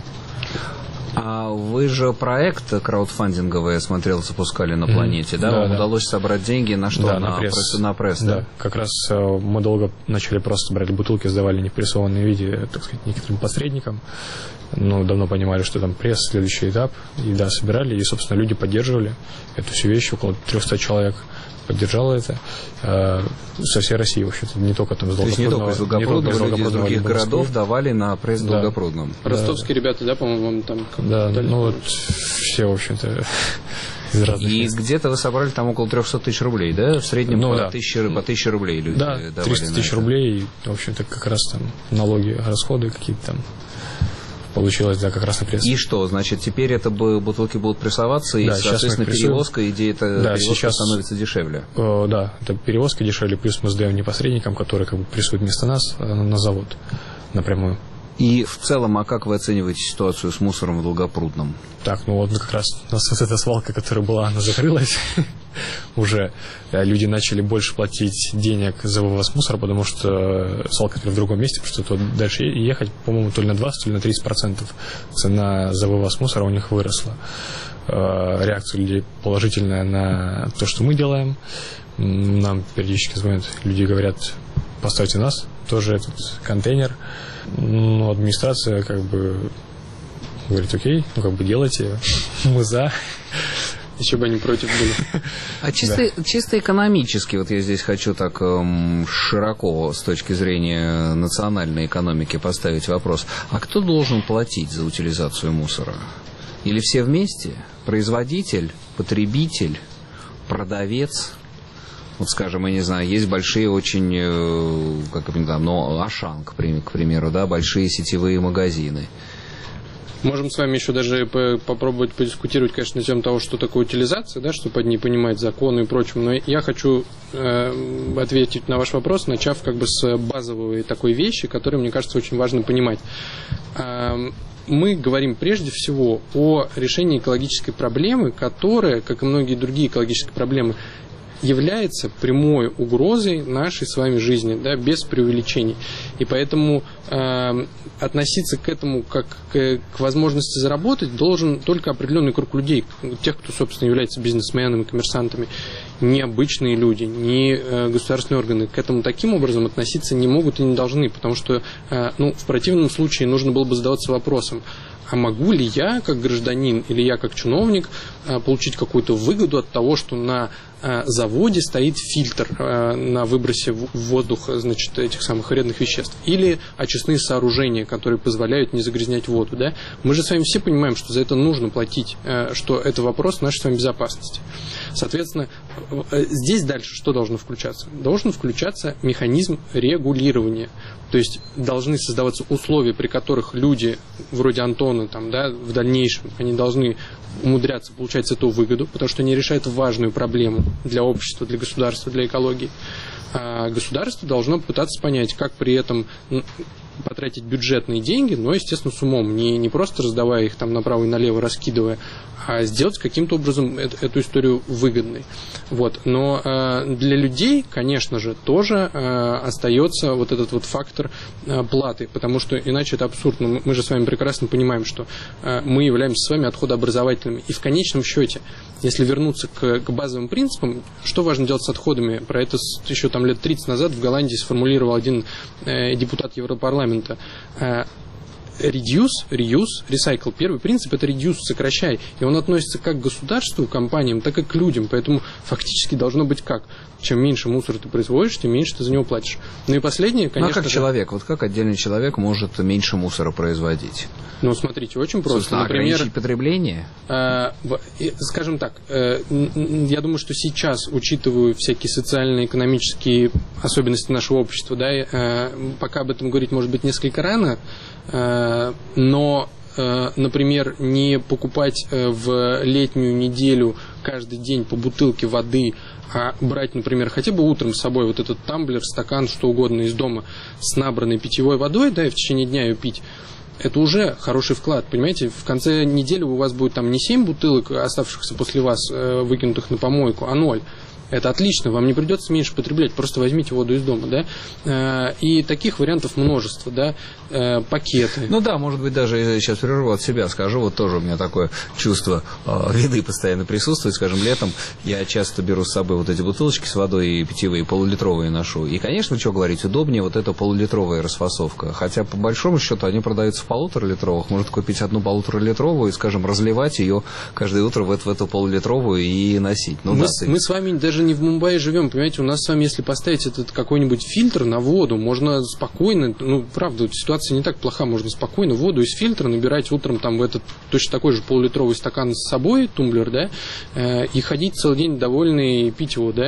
Speaker 1: А вы же проект краудфандинговый, я смотрел, запускали на планете, mm-hmm. да?
Speaker 3: да?
Speaker 1: Вам
Speaker 3: да.
Speaker 1: удалось собрать деньги на что?
Speaker 3: Да,
Speaker 1: на,
Speaker 3: на пресс.
Speaker 1: пресс, на пресс, да?
Speaker 3: Да, как раз мы долго начали просто брать бутылки, сдавали не в прессованном виде, так сказать, некоторым посредникам. Ну, давно понимали, что там пресс, следующий этап. И да, собирали, и, собственно, люди поддерживали эту всю вещь, около триста человек поддержало это э, со всей России, в общем-то, не только там с Долгопрудного.
Speaker 1: То есть не только из Долгопрудного, люди из других городов давали на пресс в
Speaker 3: да.
Speaker 1: Долгопрудном.
Speaker 2: Ростовские да. ребята, да, по-моему, там...
Speaker 3: Да, дали, ну вот все, в общем-то, из разных
Speaker 1: И
Speaker 3: мест.
Speaker 1: где-то вы собрали там около триста тысяч рублей, да? В среднем ну, по, да. тысяче, по тысяче рублей люди
Speaker 3: да,
Speaker 1: давали.
Speaker 3: триста тысяч рублей, в общем-то, как раз там налоги, расходы какие-то там. получилось, да, как раз на пресс.
Speaker 1: И что, значит, теперь это бутылки будут прессоваться, и,
Speaker 3: да,
Speaker 1: соответственно, перевозка, идея это
Speaker 3: да,
Speaker 1: перевозка
Speaker 3: сейчас,
Speaker 1: становится дешевле?
Speaker 3: Э, да, это перевозка дешевле, плюс мы сдаем не посредникам, которые как бы прессуют вместо нас на, на завод напрямую.
Speaker 1: И в целом, а как вы оцениваете ситуацию с мусором в Долгопрудном?
Speaker 3: Так, ну вот как раз у нас вот эта свалка, которая была, она закрылась. Уже люди начали больше платить денег за вывоз мусора, потому что свалка в другом месте, потому что тут дальше ехать, по-моему, то ли на двадцать, то ли на тридцать процентов цена за вывоз мусора у них выросла. Реакция людей положительная на то, что мы делаем. Нам периодически звонят, люди говорят: поставьте нас, тоже этот контейнер. Ну, администрация как бы говорит: окей, ну как бы делайте, мы за.
Speaker 2: Еще бы они против были.
Speaker 1: А чисто, да. чисто экономически, вот я здесь хочу так эм, широко с точки зрения национальной экономики поставить вопрос: а кто должен платить за утилизацию мусора? Или все вместе? Производитель, потребитель, продавец? Вот, скажем, я не знаю, есть большие очень, как там, ну, Ашан, к примеру, да, большие сетевые магазины.
Speaker 2: Можем с вами еще даже попробовать подискутировать, конечно, на тему того, что такое утилизация, да, чтобы одни понимать законы и прочим. Но я хочу э, ответить на ваш вопрос, начав как бы с базовой такой вещи, которую, мне кажется, очень важно понимать. Э, мы говорим прежде всего о решении экологической проблемы, которая, как и многие другие экологические проблемы, является прямой угрозой нашей с вами жизни, да, без преувеличений. И поэтому э, относиться к этому как к, к возможности заработать должен только определенный круг людей, тех, кто, собственно, является бизнесменами, коммерсантами. Не обычные люди, не э, государственные органы к этому таким образом относиться не могут и не должны, потому что э, ну, в противном случае нужно было бы задаваться вопросом: а могу ли я, как гражданин, или я, как чиновник, получить какую-то выгоду от того, что на заводе стоит фильтр на выбросе в воздух, значит, этих самых вредных веществ, или очистные сооружения, которые позволяют не загрязнять воду, да? Мы же с вами все понимаем, что за это нужно платить, что это вопрос нашей с вами безопасности. Соответственно, здесь дальше что должно включаться? Должен включаться механизм регулирования. То есть должны создаваться условия, при которых люди вроде Антона там, да, в дальнейшем они должны умудряться получать с этого выгоду, потому что они решают важную проблему для общества, для государства, для экологии. А государство должно пытаться понять, как при этом потратить бюджетные деньги, но, естественно, с умом, не, не просто раздавая их там направо и налево, раскидывая, а сделать каким-то образом эту, эту историю выгодной. Вот. Но э, для людей, конечно же, тоже э, остается вот этот вот фактор э, платы, потому что иначе это абсурдно. Мы, мы же с вами прекрасно понимаем, что э, мы являемся с вами отходообразовательными. И в конечном счете, если вернуться к, к базовым принципам, что важно делать с отходами? Про это еще там лет тридцать назад в Голландии сформулировал один э, депутат Европарламента. Э, Reduce, reuse, recycle. Первый принцип – это reduce, сокращай. И он относится как к государству, компаниям, так и к людям. Поэтому фактически должно быть как? Чем меньше мусора ты производишь, тем меньше ты за него платишь. Ну и последнее, конечно...
Speaker 1: Ну а как человек? Вот как отдельный человек может меньше мусора производить?
Speaker 2: Ну, смотрите, очень просто.
Speaker 1: Собственно,
Speaker 2: например,
Speaker 1: ограничить потребление?
Speaker 2: Э, скажем так, э, я думаю, что сейчас, учитывая всякие социально-экономические особенности нашего общества, да, э, пока об этом говорить может быть несколько рано, э, но, э, например, не покупать э, в летнюю неделю каждый день по бутылке воды, а брать, например, хотя бы утром с собой вот этот тамблер, стакан, что угодно из дома с набранной питьевой водой, да, и в течение дня ее пить. Это уже хороший вклад, понимаете? В конце недели у вас будет там не семь бутылок, оставшихся после вас, э, выкинутых на помойку, а ноль. Это отлично, вам не придется меньше потреблять, просто возьмите воду из дома, да. И таких вариантов множество, да, пакеты.
Speaker 1: Ну да, может быть, даже я сейчас прерву от себя, скажу, вот тоже у меня такое чувство э, вины постоянно присутствует, скажем, летом я часто беру с собой вот эти бутылочки с водой, питьевые, полулитровые ношу, и, конечно, что говорить, удобнее вот эта полулитровая расфасовка, хотя по большому счету они продаются в полуторалитровых, может купить одну полуторалитровую и, скажем, разливать ее каждое утро в эту, в эту полулитровую и носить. Ну,
Speaker 2: мы,
Speaker 1: да,
Speaker 2: с,
Speaker 1: ты...
Speaker 2: мы с вами даже не в Мумбаи живем, понимаете, у нас с вами, если поставить этот какой-нибудь фильтр на воду, можно спокойно, ну, правда, ситуация не так плоха, можно спокойно воду из фильтра набирать утром там в этот точно такой же полулитровый стакан с собой, тумблер, да, э, и ходить целый день довольный и пить его, да.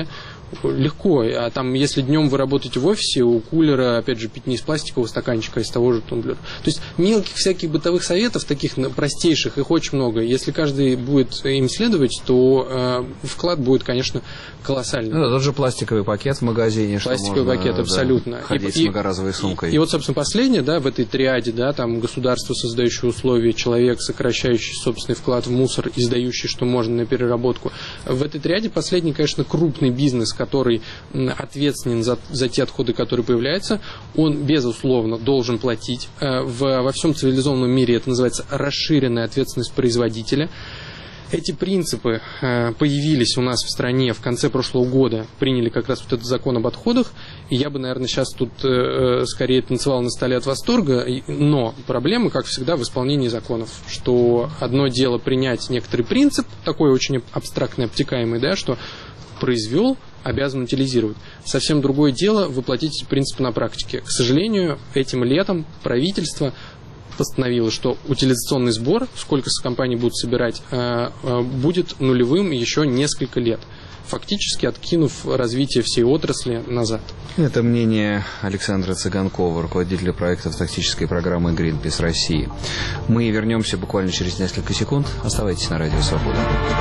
Speaker 2: Легко. А там, если днем вы работаете в офисе, у кулера, опять же, пить не из пластикового стаканчика, а из того же тумблера. То есть мелких всяких бытовых советов, таких простейших, их очень много. Если каждый будет им следовать, то э, вклад будет, конечно, колоссальный.
Speaker 1: Ну, тот же пластиковый пакет в магазине.
Speaker 2: Пластиковый
Speaker 1: что можно,
Speaker 2: пакет, абсолютно.
Speaker 1: Да, ходить
Speaker 2: и,
Speaker 1: с многоразовой сумкой.
Speaker 2: И, и вот, собственно, последнее, да, в этой триаде, да, там государство, создающее условия, человек, сокращающий собственный вклад в мусор, издающий, что можно, на переработку. В этой триаде последний, конечно, крупный бизнес, который ответственен за, за те отходы, которые появляются, он, безусловно, должен платить. В, во всем цивилизованном мире это называется расширенная ответственность производителя. Эти принципы э, появились у нас в стране в конце прошлого года, приняли как раз вот этот закон об отходах, и я бы, наверное, сейчас тут э, скорее танцевал на столе от восторга, но проблема, как всегда, в исполнении законов, что одно дело принять некоторый принцип, такой очень абстрактный, обтекаемый, да, что произвел, обязан утилизировать. Совсем другое дело воплотить эти принципы на практике. К сожалению, этим летом правительство постановила, что утилизационный сбор, сколько с компаний будут собирать, будет нулевым еще несколько лет, фактически откинув развитие всей отрасли назад.
Speaker 1: Это мнение Александра Цыганкова, руководителя проектов тактической программы Greenpeace России. Мы вернемся буквально через несколько секунд. Оставайтесь на Радио Свобода.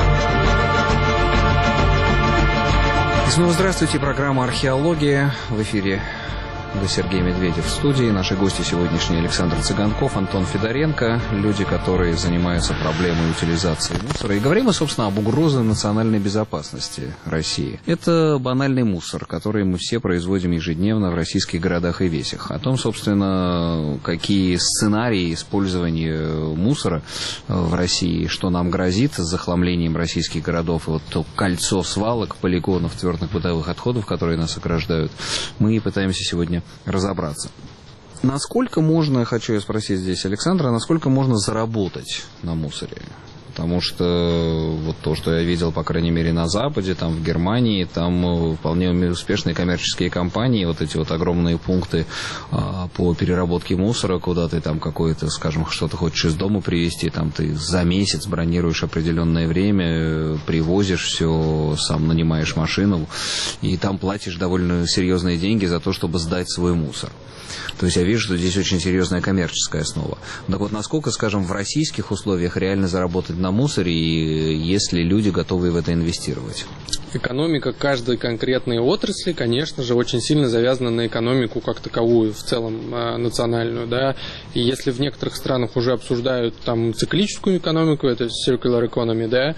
Speaker 1: И снова здравствуйте. Программа «Археология» в эфире. Сергей Медведев в студии. Наши гости сегодняшние: Александр Цыганков, Антон Федоренко, люди, которые занимаются проблемой утилизации мусора. И говорим мы, собственно, об угрозе национальной безопасности России. Это банальный мусор, который мы все производим ежедневно в российских городах и весях. О том, собственно, какие сценарии использования мусора в России, что нам грозит с захламлением российских городов, и вот то кольцо свалок, полигонов, твердых бытовых отходов, которые нас ограждают, мы пытаемся сегодня разобраться. Насколько можно, хочу я спросить здесь Александра, насколько можно заработать на мусоре? Потому что вот то, что я видел, по крайней мере, на Западе, там в Германии, там вполне успешные коммерческие компании, вот эти вот огромные пункты а, по переработке мусора, куда ты там какое-то, скажем, что-то хочешь из дома привезти, там ты за месяц бронируешь определенное время, привозишь все, сам нанимаешь машину, и там платишь довольно серьезные деньги за то, чтобы сдать свой мусор. То есть я вижу, что здесь очень серьезная коммерческая основа. Так вот, насколько, скажем, в российских условиях реально заработать на мусоре, и есть ли люди, готовые в это инвестировать?
Speaker 2: Экономика каждой конкретной отрасли, конечно же, очень сильно завязана на экономику как таковую, в целом э, национальную, да. И если в некоторых странах уже обсуждают там циклическую экономику, это circular economy, да,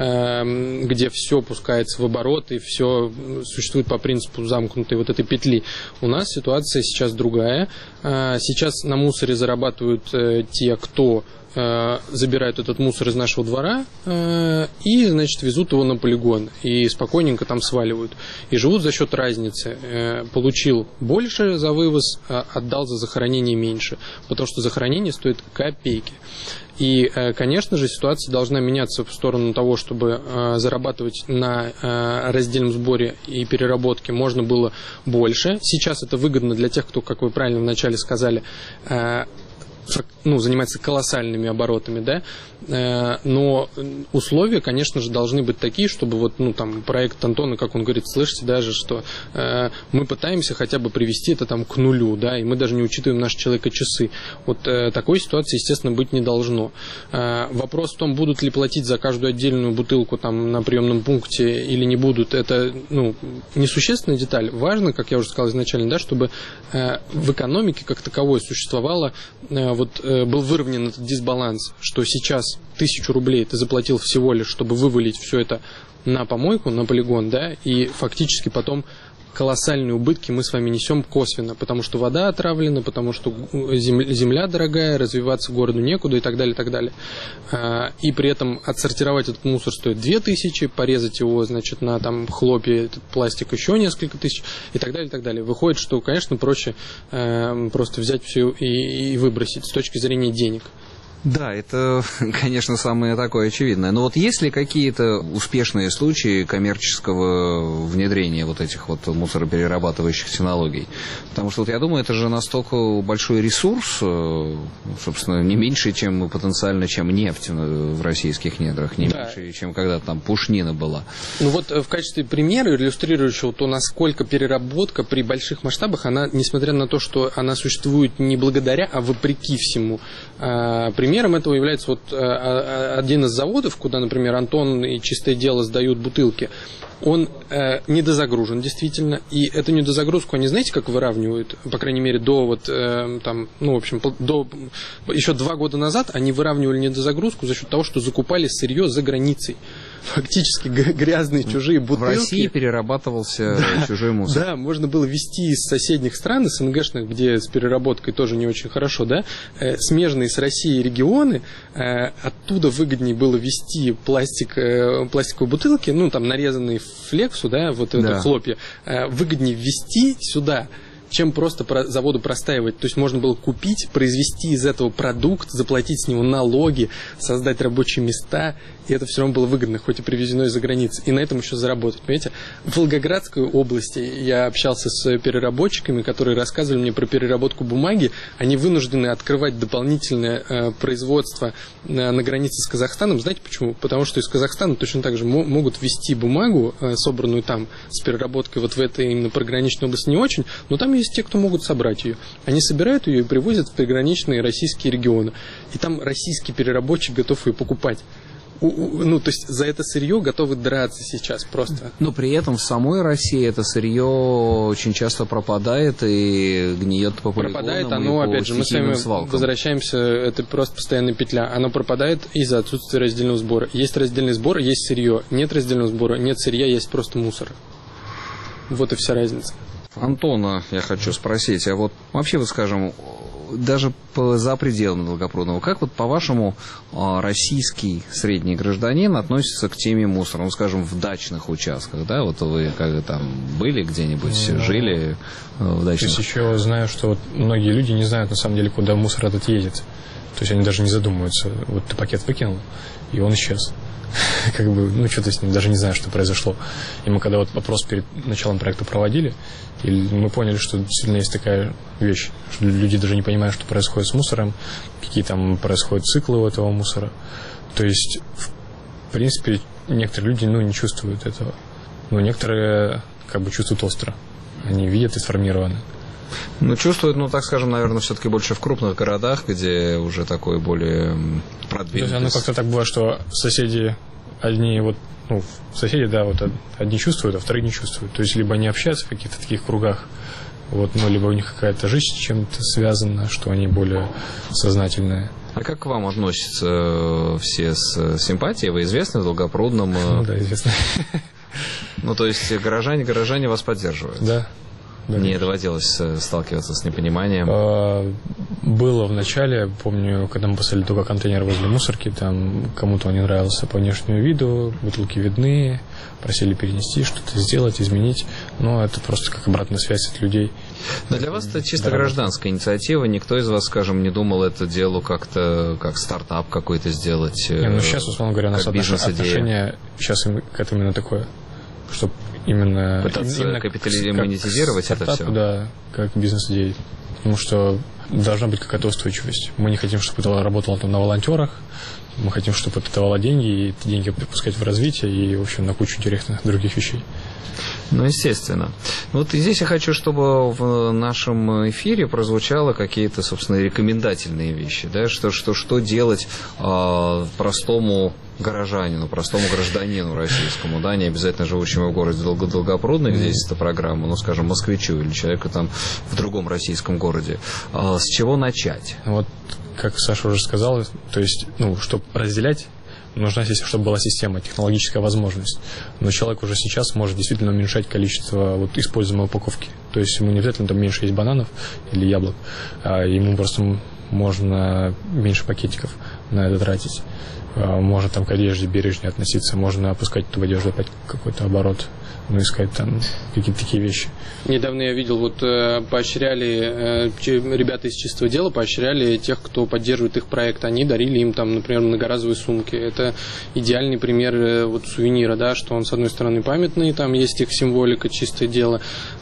Speaker 2: э, где все пускается в оборот и все существует по принципу замкнутой вот этой петли, у нас ситуация сейчас другая. Э, сейчас на мусоре зарабатывают э, те, кто забирают этот мусор из нашего двора э, и, значит, везут его на полигон и спокойненько там сваливают. И живут за счет разницы. Э, получил больше за вывоз, а отдал за захоронение меньше. Потому что захоронение стоит копейки. И, э, конечно же, ситуация должна меняться в сторону того, чтобы э, зарабатывать на э, раздельном сборе и переработке можно было больше. Сейчас это выгодно для тех, кто, как вы правильно вначале сказали, э, ну, занимается колоссальными оборотами, да, но условия, конечно же, должны быть такие, чтобы вот, ну, там, проект Антона, как он говорит, слышите даже, что э, мы пытаемся хотя бы привести это там к нулю, да, и мы даже не учитываем наши человека-часы. Вот э, такой ситуации, естественно, быть не должно. Э, вопрос в том, будут ли платить за каждую отдельную бутылку там на приемном пункте или не будут, это, ну, несущественная деталь. Важно, как я уже сказал изначально, да, чтобы э, в экономике как таковой существовало э, вот э, был выровнен этот дисбаланс, что сейчас тысячу рублей ты заплатил всего лишь, чтобы вывалить все это на помойку, на полигон, да, и фактически потом колоссальные убытки мы с вами несем косвенно, потому что вода отравлена, потому что земля дорогая, развиваться городу некуда и так далее, и так далее. И при этом отсортировать этот мусор стоит две тысячи, порезать его, значит, на там хлопья, этот пластик еще несколько тысяч и так далее, и так далее. Выходит, что, конечно, проще просто взять все и, и выбросить с точки зрения денег.
Speaker 1: Да, это, конечно, самое такое очевидное. Но вот есть ли какие-то успешные случаи коммерческого внедрения вот этих вот мусороперерабатывающих технологий? Потому что вот я думаю, это же настолько большой ресурс, собственно, не меньше, чем потенциально, чем нефть в российских недрах, не да. меньше, чем когда-то там пушнина была.
Speaker 2: Ну вот в качестве примера, иллюстрирующего то, насколько переработка при больших масштабах, она, несмотря на то, что она существует не благодаря, а вопреки всему, примером этого является вот один из заводов, куда, например, Антон и Чистое дело сдают бутылки. Он э, недозагружен, действительно, и эту недозагрузку они, знаете, как выравнивают, по крайней мере, до вот, э, там, ну, в общем, до, еще два года назад они выравнивали недозагрузку за счет того, что закупали сырье за границей. Фактически грязные чужие бутылки.
Speaker 1: В России перерабатывался да, чужой мусор.
Speaker 2: Да, можно было везти из соседних стран, из СНГшных, где с переработкой тоже не очень хорошо, да, э, смежные с Россией регионы, э, оттуда выгоднее было везти пластик, э, пластиковые бутылки, ну, там, нарезанные флексу, да, вот да. это хлопья, э, выгоднее везти сюда, чем просто про заводу простаивать. То есть можно было купить, произвести из этого продукт, заплатить с него налоги, создать рабочие места, и это все равно было выгодно, хоть и привезено из-за границы. И на этом еще заработать. Понимаете? В Волгоградской области я общался с переработчиками, которые рассказывали мне про переработку бумаги. Они вынуждены открывать дополнительное э, производство э, на границе с Казахстаном. Знаете почему? Потому что из Казахстана точно так же мо- могут везти бумагу, э, собранную там с переработкой вот в этой именно приграничной области не очень, но там есть те, кто могут собрать ее. Они собирают ее и привозят в приграничные российские регионы. И там российский переработчик готов ее покупать. У, у, ну, то есть за это сырье готовы драться сейчас просто.
Speaker 1: Но при этом в самой России это сырье очень часто пропадает и гниет по полигонам.
Speaker 2: Пропадает оно,
Speaker 1: по
Speaker 2: опять же, мы с вами
Speaker 1: свалкам.
Speaker 2: возвращаемся, это просто постоянная петля. Оно пропадает из-за отсутствия раздельного сбора. Есть раздельный сбор, есть сырье. Нет раздельного сбора, нет сырья, есть просто мусор. Вот и вся разница.
Speaker 1: Антона я хочу спросить, а вот вообще, вот скажем, даже по, за пределами Долгопрудного, как вот по-вашему российский средний гражданин относится к теме мусора, ну, скажем, в дачных участках, да, вот вы как там были где-нибудь, ну, жили в дачных?
Speaker 3: То есть еще знаю, что вот многие люди не знают на самом деле, куда мусор этот едет, то есть они даже не задумываются, вот ты пакет выкинул, и он исчез. Как бы, ну, что-то с ним, даже не знаю, что произошло. И мы когда вот вопрос перед началом проекта проводили, и мы поняли, что действительно есть такая вещь, что люди даже не понимают, что происходит с мусором, какие там происходят циклы у этого мусора. То есть, в принципе, некоторые люди, ну, не чувствуют этого. Но некоторые, как бы, чувствуют остро. Они видят и сформированы.
Speaker 1: Ну, чувствуют, ну, так скажем, наверное, все-таки больше в крупных городах, где уже такой более продвинутый.
Speaker 3: То есть, оно как-то так бывает, что соседи одни, вот, ну, соседи, да, вот одни чувствуют, а вторые не чувствуют. То есть, либо они общаются в каких-то таких кругах, вот, ну, либо у них какая-то жизнь с чем-то связана, что они более сознательные.
Speaker 1: А как к вам относятся все с симпатией? Вы известны в Долгопрудном?
Speaker 3: Ну, да, известны.
Speaker 1: Ну, то есть, горожане, горожане вас поддерживают?
Speaker 3: Да. Да,
Speaker 1: не доводилось сталкиваться с непониманием?
Speaker 3: Было в начале, помню, когда мы поставили только контейнер возле мусорки, там кому-то он не нравился по внешнему виду, бутылки видны, просили перенести, что-то сделать, изменить, но это просто как обратная связь от людей.
Speaker 1: Но для вас это чисто да, гражданская инициатива, никто из вас, скажем, не думал это дело как-то, как стартап какой-то сделать?
Speaker 3: Не, ну сейчас, условно говоря, у нас отношение сейчас к этому именно такое, что именно
Speaker 1: пытаться
Speaker 3: именно
Speaker 1: капитализировать, монетизировать это все.
Speaker 3: Да, как бизнес-идеи. Потому что должна быть какая-то устойчивость. Мы не хотим, чтобы это работало там на волонтерах. Мы хотим, чтобы это давало деньги, и эти деньги пускать в развитие и, в общем, на кучу интересных других вещей.
Speaker 1: Ну, естественно. Вот здесь я хочу, чтобы в нашем эфире прозвучало какие-то, собственно, рекомендательные вещи, да, что, что, что делать э, простому горожанину, простому гражданину российскому, да, не обязательно живущему в городе Долго- Долгопрудный, где есть эта программа, ну, скажем, москвичу или человеку там в другом российском городе. Э, с чего начать?
Speaker 3: Вот, как Саша уже сказал, то есть, ну, чтобы разделять, нужна, чтобы была система, технологическая возможность. Но человек уже сейчас может действительно уменьшать количество вот, используемой упаковки. То есть ему не обязательно там меньше есть бананов или яблок, а ему просто можно меньше пакетиков на это тратить. Можно там к одежде бережнее относиться, можно опускать эту одежду опять какой-то оборот, ну, искать там какие-то такие вещи.
Speaker 2: Недавно я видел, вот поощряли, ребята из «Чистого дела» поощряли тех, кто поддерживает их проект. Они дарили им там, например, многоразовые сумки. Это идеальный пример вот сувенира, да, что он, с одной стороны, памятный, там есть их символика, «Чистое дело».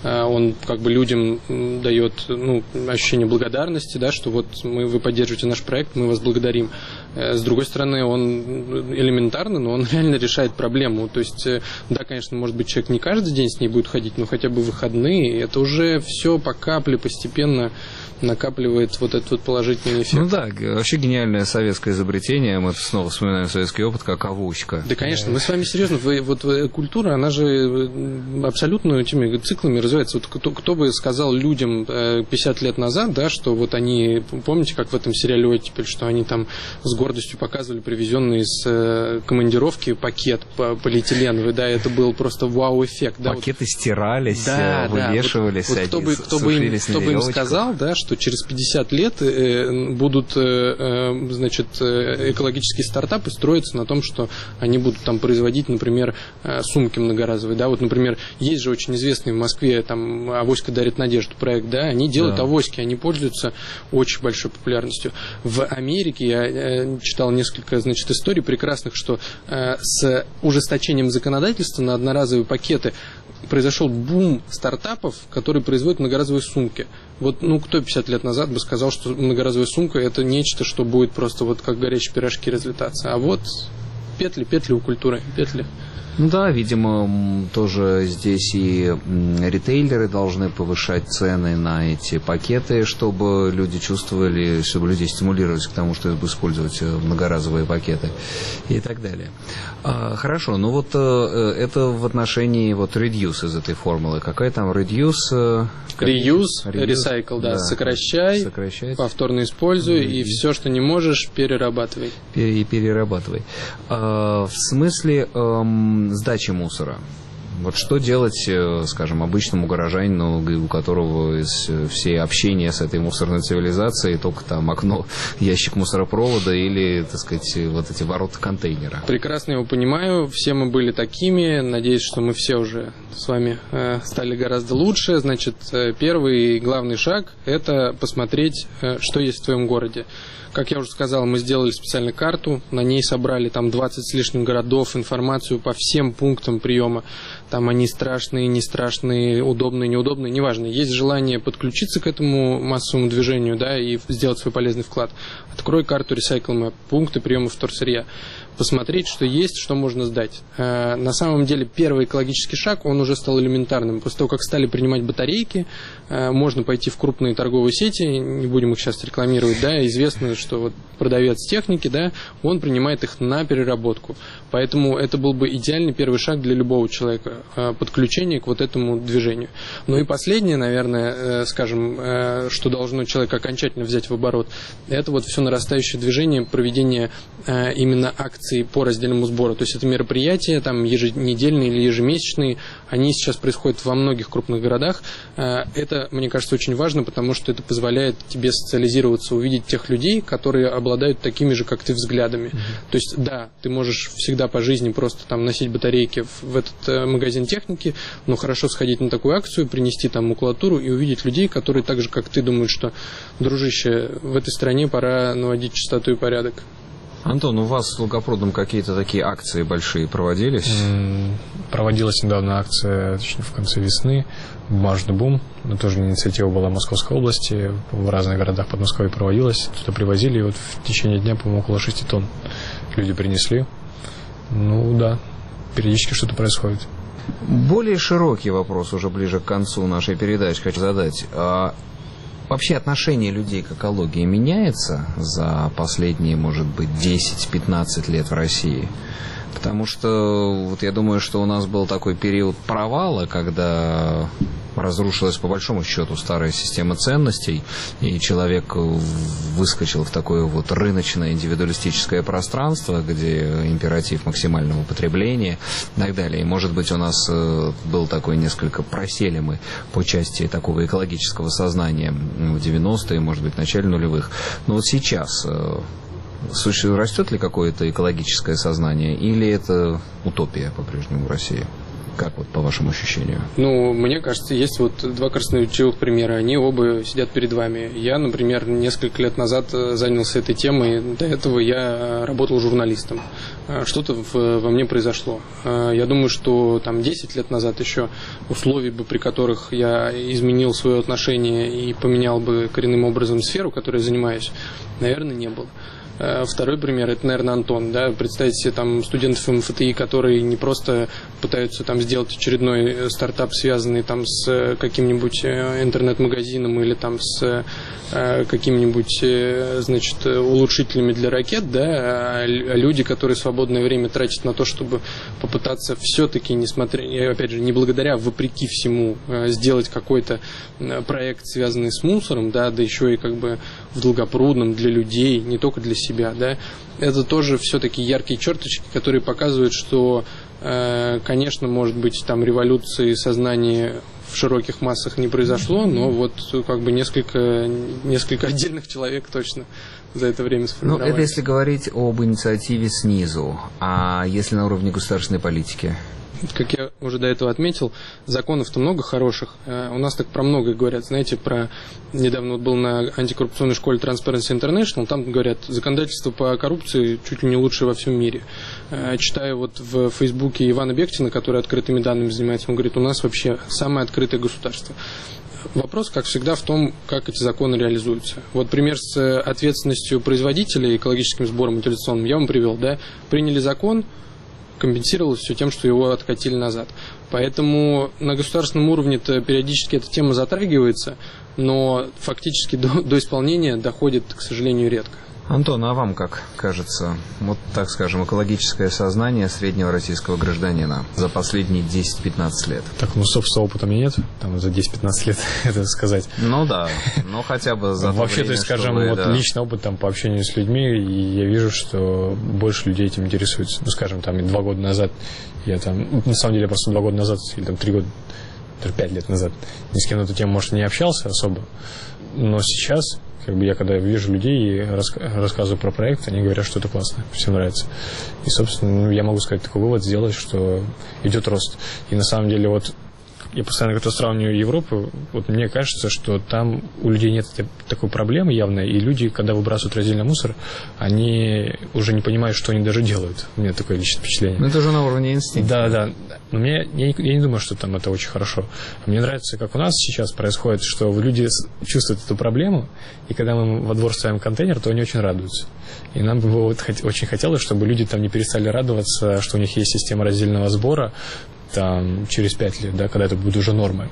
Speaker 2: Он как бы людям дает, ну, ощущение благодарности, да, что вот мы, вы поддерживаете наш проект, мы вас благодарим. С другой стороны, он элементарно, но он реально решает проблему. То есть, да, конечно, может быть, человек не каждый день с ней будет ходить, но хотя бы в выходные. Это уже все по капле постепенно накапливает вот этот вот положительный эффект.
Speaker 1: Ну да, вообще гениальное советское изобретение. Мы снова вспоминаем советский опыт, как авоська.
Speaker 2: Да, конечно. Мы с вами серьезно. Вы, вот культура, она же абсолютно этими циклами развивается. Вот кто, кто бы сказал людям пятьдесят лет назад, да, что вот они, помните, как в этом сериале «Оттепель», что они там с гордостью показывали привезенный из командировки пакет полиэтиленовый, да, это был просто вау-эффект. Да,
Speaker 1: пакеты
Speaker 2: вот,
Speaker 1: стирались,
Speaker 2: да,
Speaker 1: вывешивались,
Speaker 2: да, вот, вот кто бы, кто бы им, кто бы им сказал, да, что через пятьдесят лет э, будут, э, значит, экологические стартапы строиться на том, что они будут там производить, например, сумки многоразовые, да, вот, например, есть же очень известный в Москве там «Авоська дарит надежду» проект, да, они делают да. авоськи, они пользуются очень большой популярностью. В Америке я э, читал несколько, значит, историй прекрасных, что э, с ужесточением законодательства на одноразовые пакеты произошел бум стартапов, которые производят многоразовые сумки. Вот, ну, кто пятьдесят лет назад бы сказал, что многоразовая сумка – это нечто, что будет просто вот как горячие пирожки разлетаться. А вот петли, петли у культуры, петли.
Speaker 1: Ну да, видимо, тоже здесь и ритейлеры должны повышать цены на эти пакеты, чтобы люди чувствовали, чтобы людей стимулировать к тому, чтобы использовать многоразовые пакеты и так далее. А, хорошо, ну вот это в отношении вот reduce из этой формулы. Какая там reduce?
Speaker 2: Reuse, recycle, да, да. Сокращай,
Speaker 1: Сокращать.
Speaker 2: повторно используй, и все, что не можешь, перерабатывай.
Speaker 1: И перерабатывай. А, в смысле эм, сдачи мусора. Вот что делать, скажем, обычному горожанину, у которого из всей общения с этой мусорной цивилизацией только там окно, ящик мусоропровода или, так сказать, вот эти ворота контейнера?
Speaker 2: Прекрасно его понимаю. Все мы были такими. Надеюсь, что мы все уже с вами э, стали гораздо лучше. Значит, первый и главный шаг – это посмотреть, э, что есть в твоем городе. Как я уже сказал, мы сделали специальную карту, на ней собрали там двадцать с лишним городов, информацию по всем пунктам приема. Там они страшные, не страшные, удобные, неудобные, неважно. Есть желание подключиться к этому массовому движению, да, и сделать свой полезный вклад. Открой карту Recycle Map, пункты приема вторсырья. Посмотреть, что есть, что можно сдать. Э, на самом деле, первый экологический шаг, он уже стал элементарным. После того, как стали принимать батарейки, э, можно пойти в крупные торговые сети, не будем их сейчас рекламировать, да, известно, что вот продавец техники, да, он принимает их на переработку. Поэтому это был бы идеальный первый шаг для любого человека, э, подключение к вот этому движению. Ну и последнее, наверное, э, скажем, э, что должно человек окончательно взять в оборот, это вот все нарастающее движение проведения э, именно акций по раздельному сбору. То есть это мероприятия там еженедельные или ежемесячные, они сейчас происходят во многих крупных городах. Это, мне кажется, очень важно, потому что это позволяет тебе социализироваться, увидеть тех людей, которые обладают такими же, как ты, взглядами. Mm-hmm. То есть, да, ты можешь всегда по жизни просто там носить батарейки в этот магазин техники, но хорошо сходить на такую акцию, принести там макулатуру и увидеть людей, которые так же, как ты, думают, что, дружище, в этой стране пора наводить чистоту и порядок.
Speaker 1: Антон, у вас с Долгопрудным какие-то такие акции большие проводились?
Speaker 3: Проводилась недавно акция, точнее, в конце весны, «Бумажный бум». Но тоже инициатива была Московской области, в разных городах Подмосковья проводилась. Туда привозили, и вот в течение дня, по-моему, около шести тонн люди принесли. Ну да, периодически что-то происходит.
Speaker 1: Более широкий вопрос уже ближе к концу нашей передачи хочу задать. Вообще отношение людей к экологии меняется за последние, может быть, десять-пятнадцать лет в России? Потому что вот я думаю, что у нас был такой период провала, когда разрушилась по большому счету старая система ценностей, и человек выскочил в такое вот рыночное индивидуалистическое пространство, где императив максимального потребления и так далее. И, может быть, у нас был такой несколько просели мы по части такого экологического сознания в девяностые, может быть, в начале нулевых. Но вот сейчас Слушай, растет ли какое-то экологическое сознание, или это утопия по-прежнему в России? Как вот по вашему ощущению?
Speaker 2: Ну, мне кажется, есть вот два красноречивых примера. Они оба сидят перед вами. Я, например, несколько лет назад занялся этой темой. До этого я работал журналистом. Что-то во мне произошло. Я думаю, что там десять лет назад еще условий бы, при которых я изменил свое отношение и поменял бы коренным образом сферу, которой я занимаюсь, наверное, не было. Второй пример, это, наверное, Антон. Да? Представьте себе там студентов эм эф тэ и, которые не просто пытаются там сделать очередной стартап, связанный там с каким-нибудь интернет-магазином или там с какими-нибудь, значит, улучшителями для ракет, да, а люди, которые свободное время тратят на то, чтобы попытаться все-таки, несмотря, опять же, не благодаря, вопреки всему, сделать какой-то проект, связанный с мусором, да, да еще и как бы в Долгопрудном для людей, не только для себя, да, это тоже все-таки яркие черточки, которые показывают, что, конечно, может быть, там революции сознания в широких массах не произошло, но вот как бы несколько, несколько отдельных человек точно за это время сформировались.
Speaker 1: Ну, это если говорить об инициативе снизу, а если на уровне государственной политики?
Speaker 2: Как я уже до этого отметил, законов-то много хороших. У нас так про многое говорят. Знаете, про недавно вот был на антикоррупционной школе Transparency International, там говорят, законодательство по коррупции чуть ли не лучшее во всем мире. Читаю вот в Фейсбуке Ивана Бехтина, который открытыми данными занимается, он говорит, у нас вообще самое открытое государство. Вопрос, как всегда, в том, как эти законы реализуются. Вот пример с ответственностью производителей, экологическим сбором утилизационным я вам привел, да, приняли закон, компенсировалось все тем, что его откатили назад. Поэтому на государственном уровне-то периодически эта тема затрагивается, но фактически до, до исполнения доходит, к сожалению, редко.
Speaker 1: Антон, а вам как кажется, вот так скажем, экологическое сознание среднего российского гражданина за последние десять-пятнадцать лет?
Speaker 3: Так, ну, собственно, опыта у меня нет, там, за десять-пятнадцать лет, это сказать.
Speaker 1: Ну да, но хотя бы за
Speaker 3: вообще-то, скажем, вот личный опыт там по общению с людьми, и я вижу, что больше людей этим интересуется. Ну, скажем, там, и два года назад, я там, на самом деле, просто два года назад, или там три года, даже пять лет назад, ни с кем на эту тему, может, не общался особо, но сейчас... Как бы я когда вижу людей и рас, рассказываю про проект, они говорят, что это классно, всем нравится. И, собственно, ну, я могу сказать такой вывод, сделать, что идет рост. И на самом деле вот я постоянно как-то сравниваю Европу, вот мне кажется, что там у людей нет такой проблемы явной, и люди, когда выбрасывают раздельный мусор, они уже не понимают, что они даже делают. У меня такое личное впечатление.
Speaker 1: Ну это уже на уровне инстинкта.
Speaker 3: Да, да. Но мне, я, я не думаю, что там это очень хорошо. Мне нравится, как у нас сейчас происходит, что люди чувствуют эту проблему, и когда мы во двор ставим контейнер, то они очень радуются. И нам бы вот очень хотелось, чтобы люди там не перестали радоваться, что у них есть система раздельного сбора, там, через пять лет, да, когда это будет уже нормой.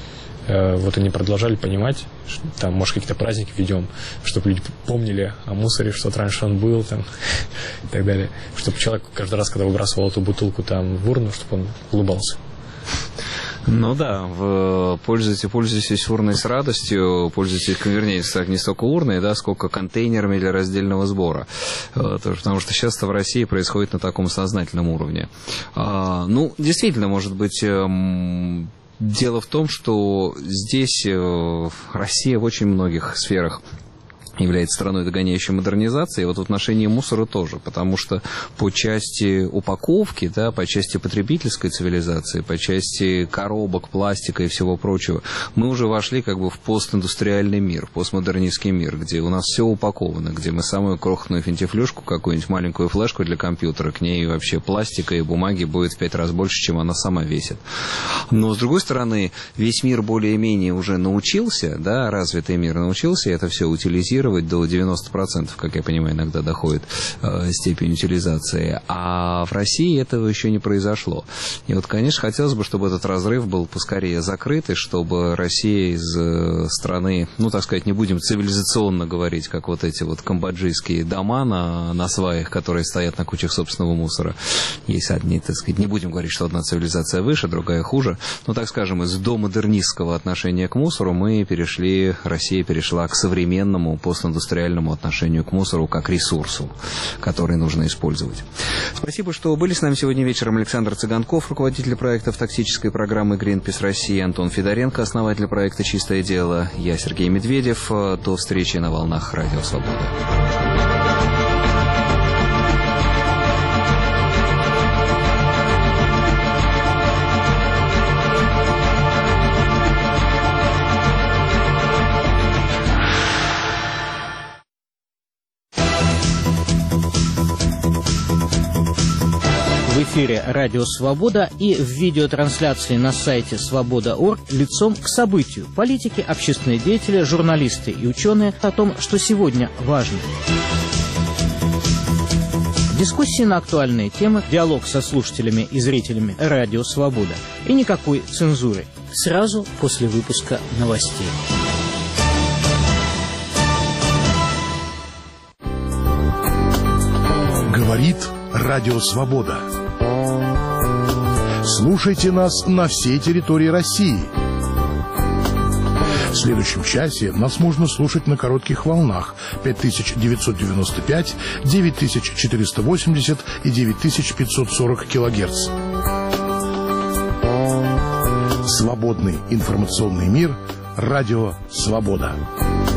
Speaker 3: Э, вот они продолжали понимать, что, там, может, какие-то праздники ведем, чтобы люди помнили о мусоре, что вот раньше он был, там, и так далее. Чтобы человек каждый раз, когда выбрасывал эту бутылку там в урну, чтобы он улыбался.
Speaker 1: Ну да, вы пользуетесь, пользуетесь урной с радостью, пользуетесь, вернее, не столько урной, да, сколько контейнерами для раздельного сбора. Потому что сейчас-то в России происходит на таком сознательном уровне. Ну, действительно, может быть, дело в том, что здесь Россия в очень многих сферах является страной, догоняющей модернизации, и вот в отношении мусора тоже, потому что по части упаковки, да, по части потребительской цивилизации, по части коробок, пластика и всего прочего, мы уже вошли как бы в постиндустриальный мир, в постмодернистский мир, где у нас все упаковано, где мы самую крохотную финтифлюшку, какую-нибудь маленькую флешку для компьютера, к ней вообще пластика и бумаги будет в пять раз больше, чем она сама весит. Но, с другой стороны, весь мир более-менее уже научился, да, развитый мир научился это все утилизировать, до девяноста процентов, как я понимаю, иногда доходит э, степень утилизации. А в России этого еще не произошло. И вот, конечно, хотелось бы, чтобы этот разрыв был поскорее закрыт, и чтобы Россия из э, страны, ну, так сказать, не будем цивилизационно говорить, как вот эти вот камбоджийские дома на, на сваях, которые стоят на кучах собственного мусора. Есть одни, так сказать, не будем говорить, что одна цивилизация выше, другая хуже. Но, так скажем, из домодернистского отношения к мусору мы перешли, Россия перешла к современному, постиндустриальному отношению к мусору как ресурсу, который нужно использовать. Спасибо, что были с нами сегодня вечером. Александр Цыганков, руководитель проектов токсической программы Greenpeace России, Антон Федоренко, основатель проекта «Чистое дело», я Сергей Медведев. До встречи на волнах Радио Свобода.
Speaker 4: эфире «Радио Свобода» и в видеотрансляции на сайте свобода точка орг лицом к событию. Политики, общественные деятели, журналисты и ученые о том, что сегодня важно. Дискуссии на актуальные темы, диалог со слушателями и зрителями «Радио Свобода» и никакой цензуры. Сразу после выпуска новостей.
Speaker 5: Говорит Радио Свобода. Слушайте нас на всей территории России. В следующем часе нас можно слушать на коротких волнах пять тысяч девятьсот девяносто пять, девять тысяч четыреста восемьдесят и девять тысяч пятьсот сорок килогерц. Свободный информационный мир. Радио Свобода.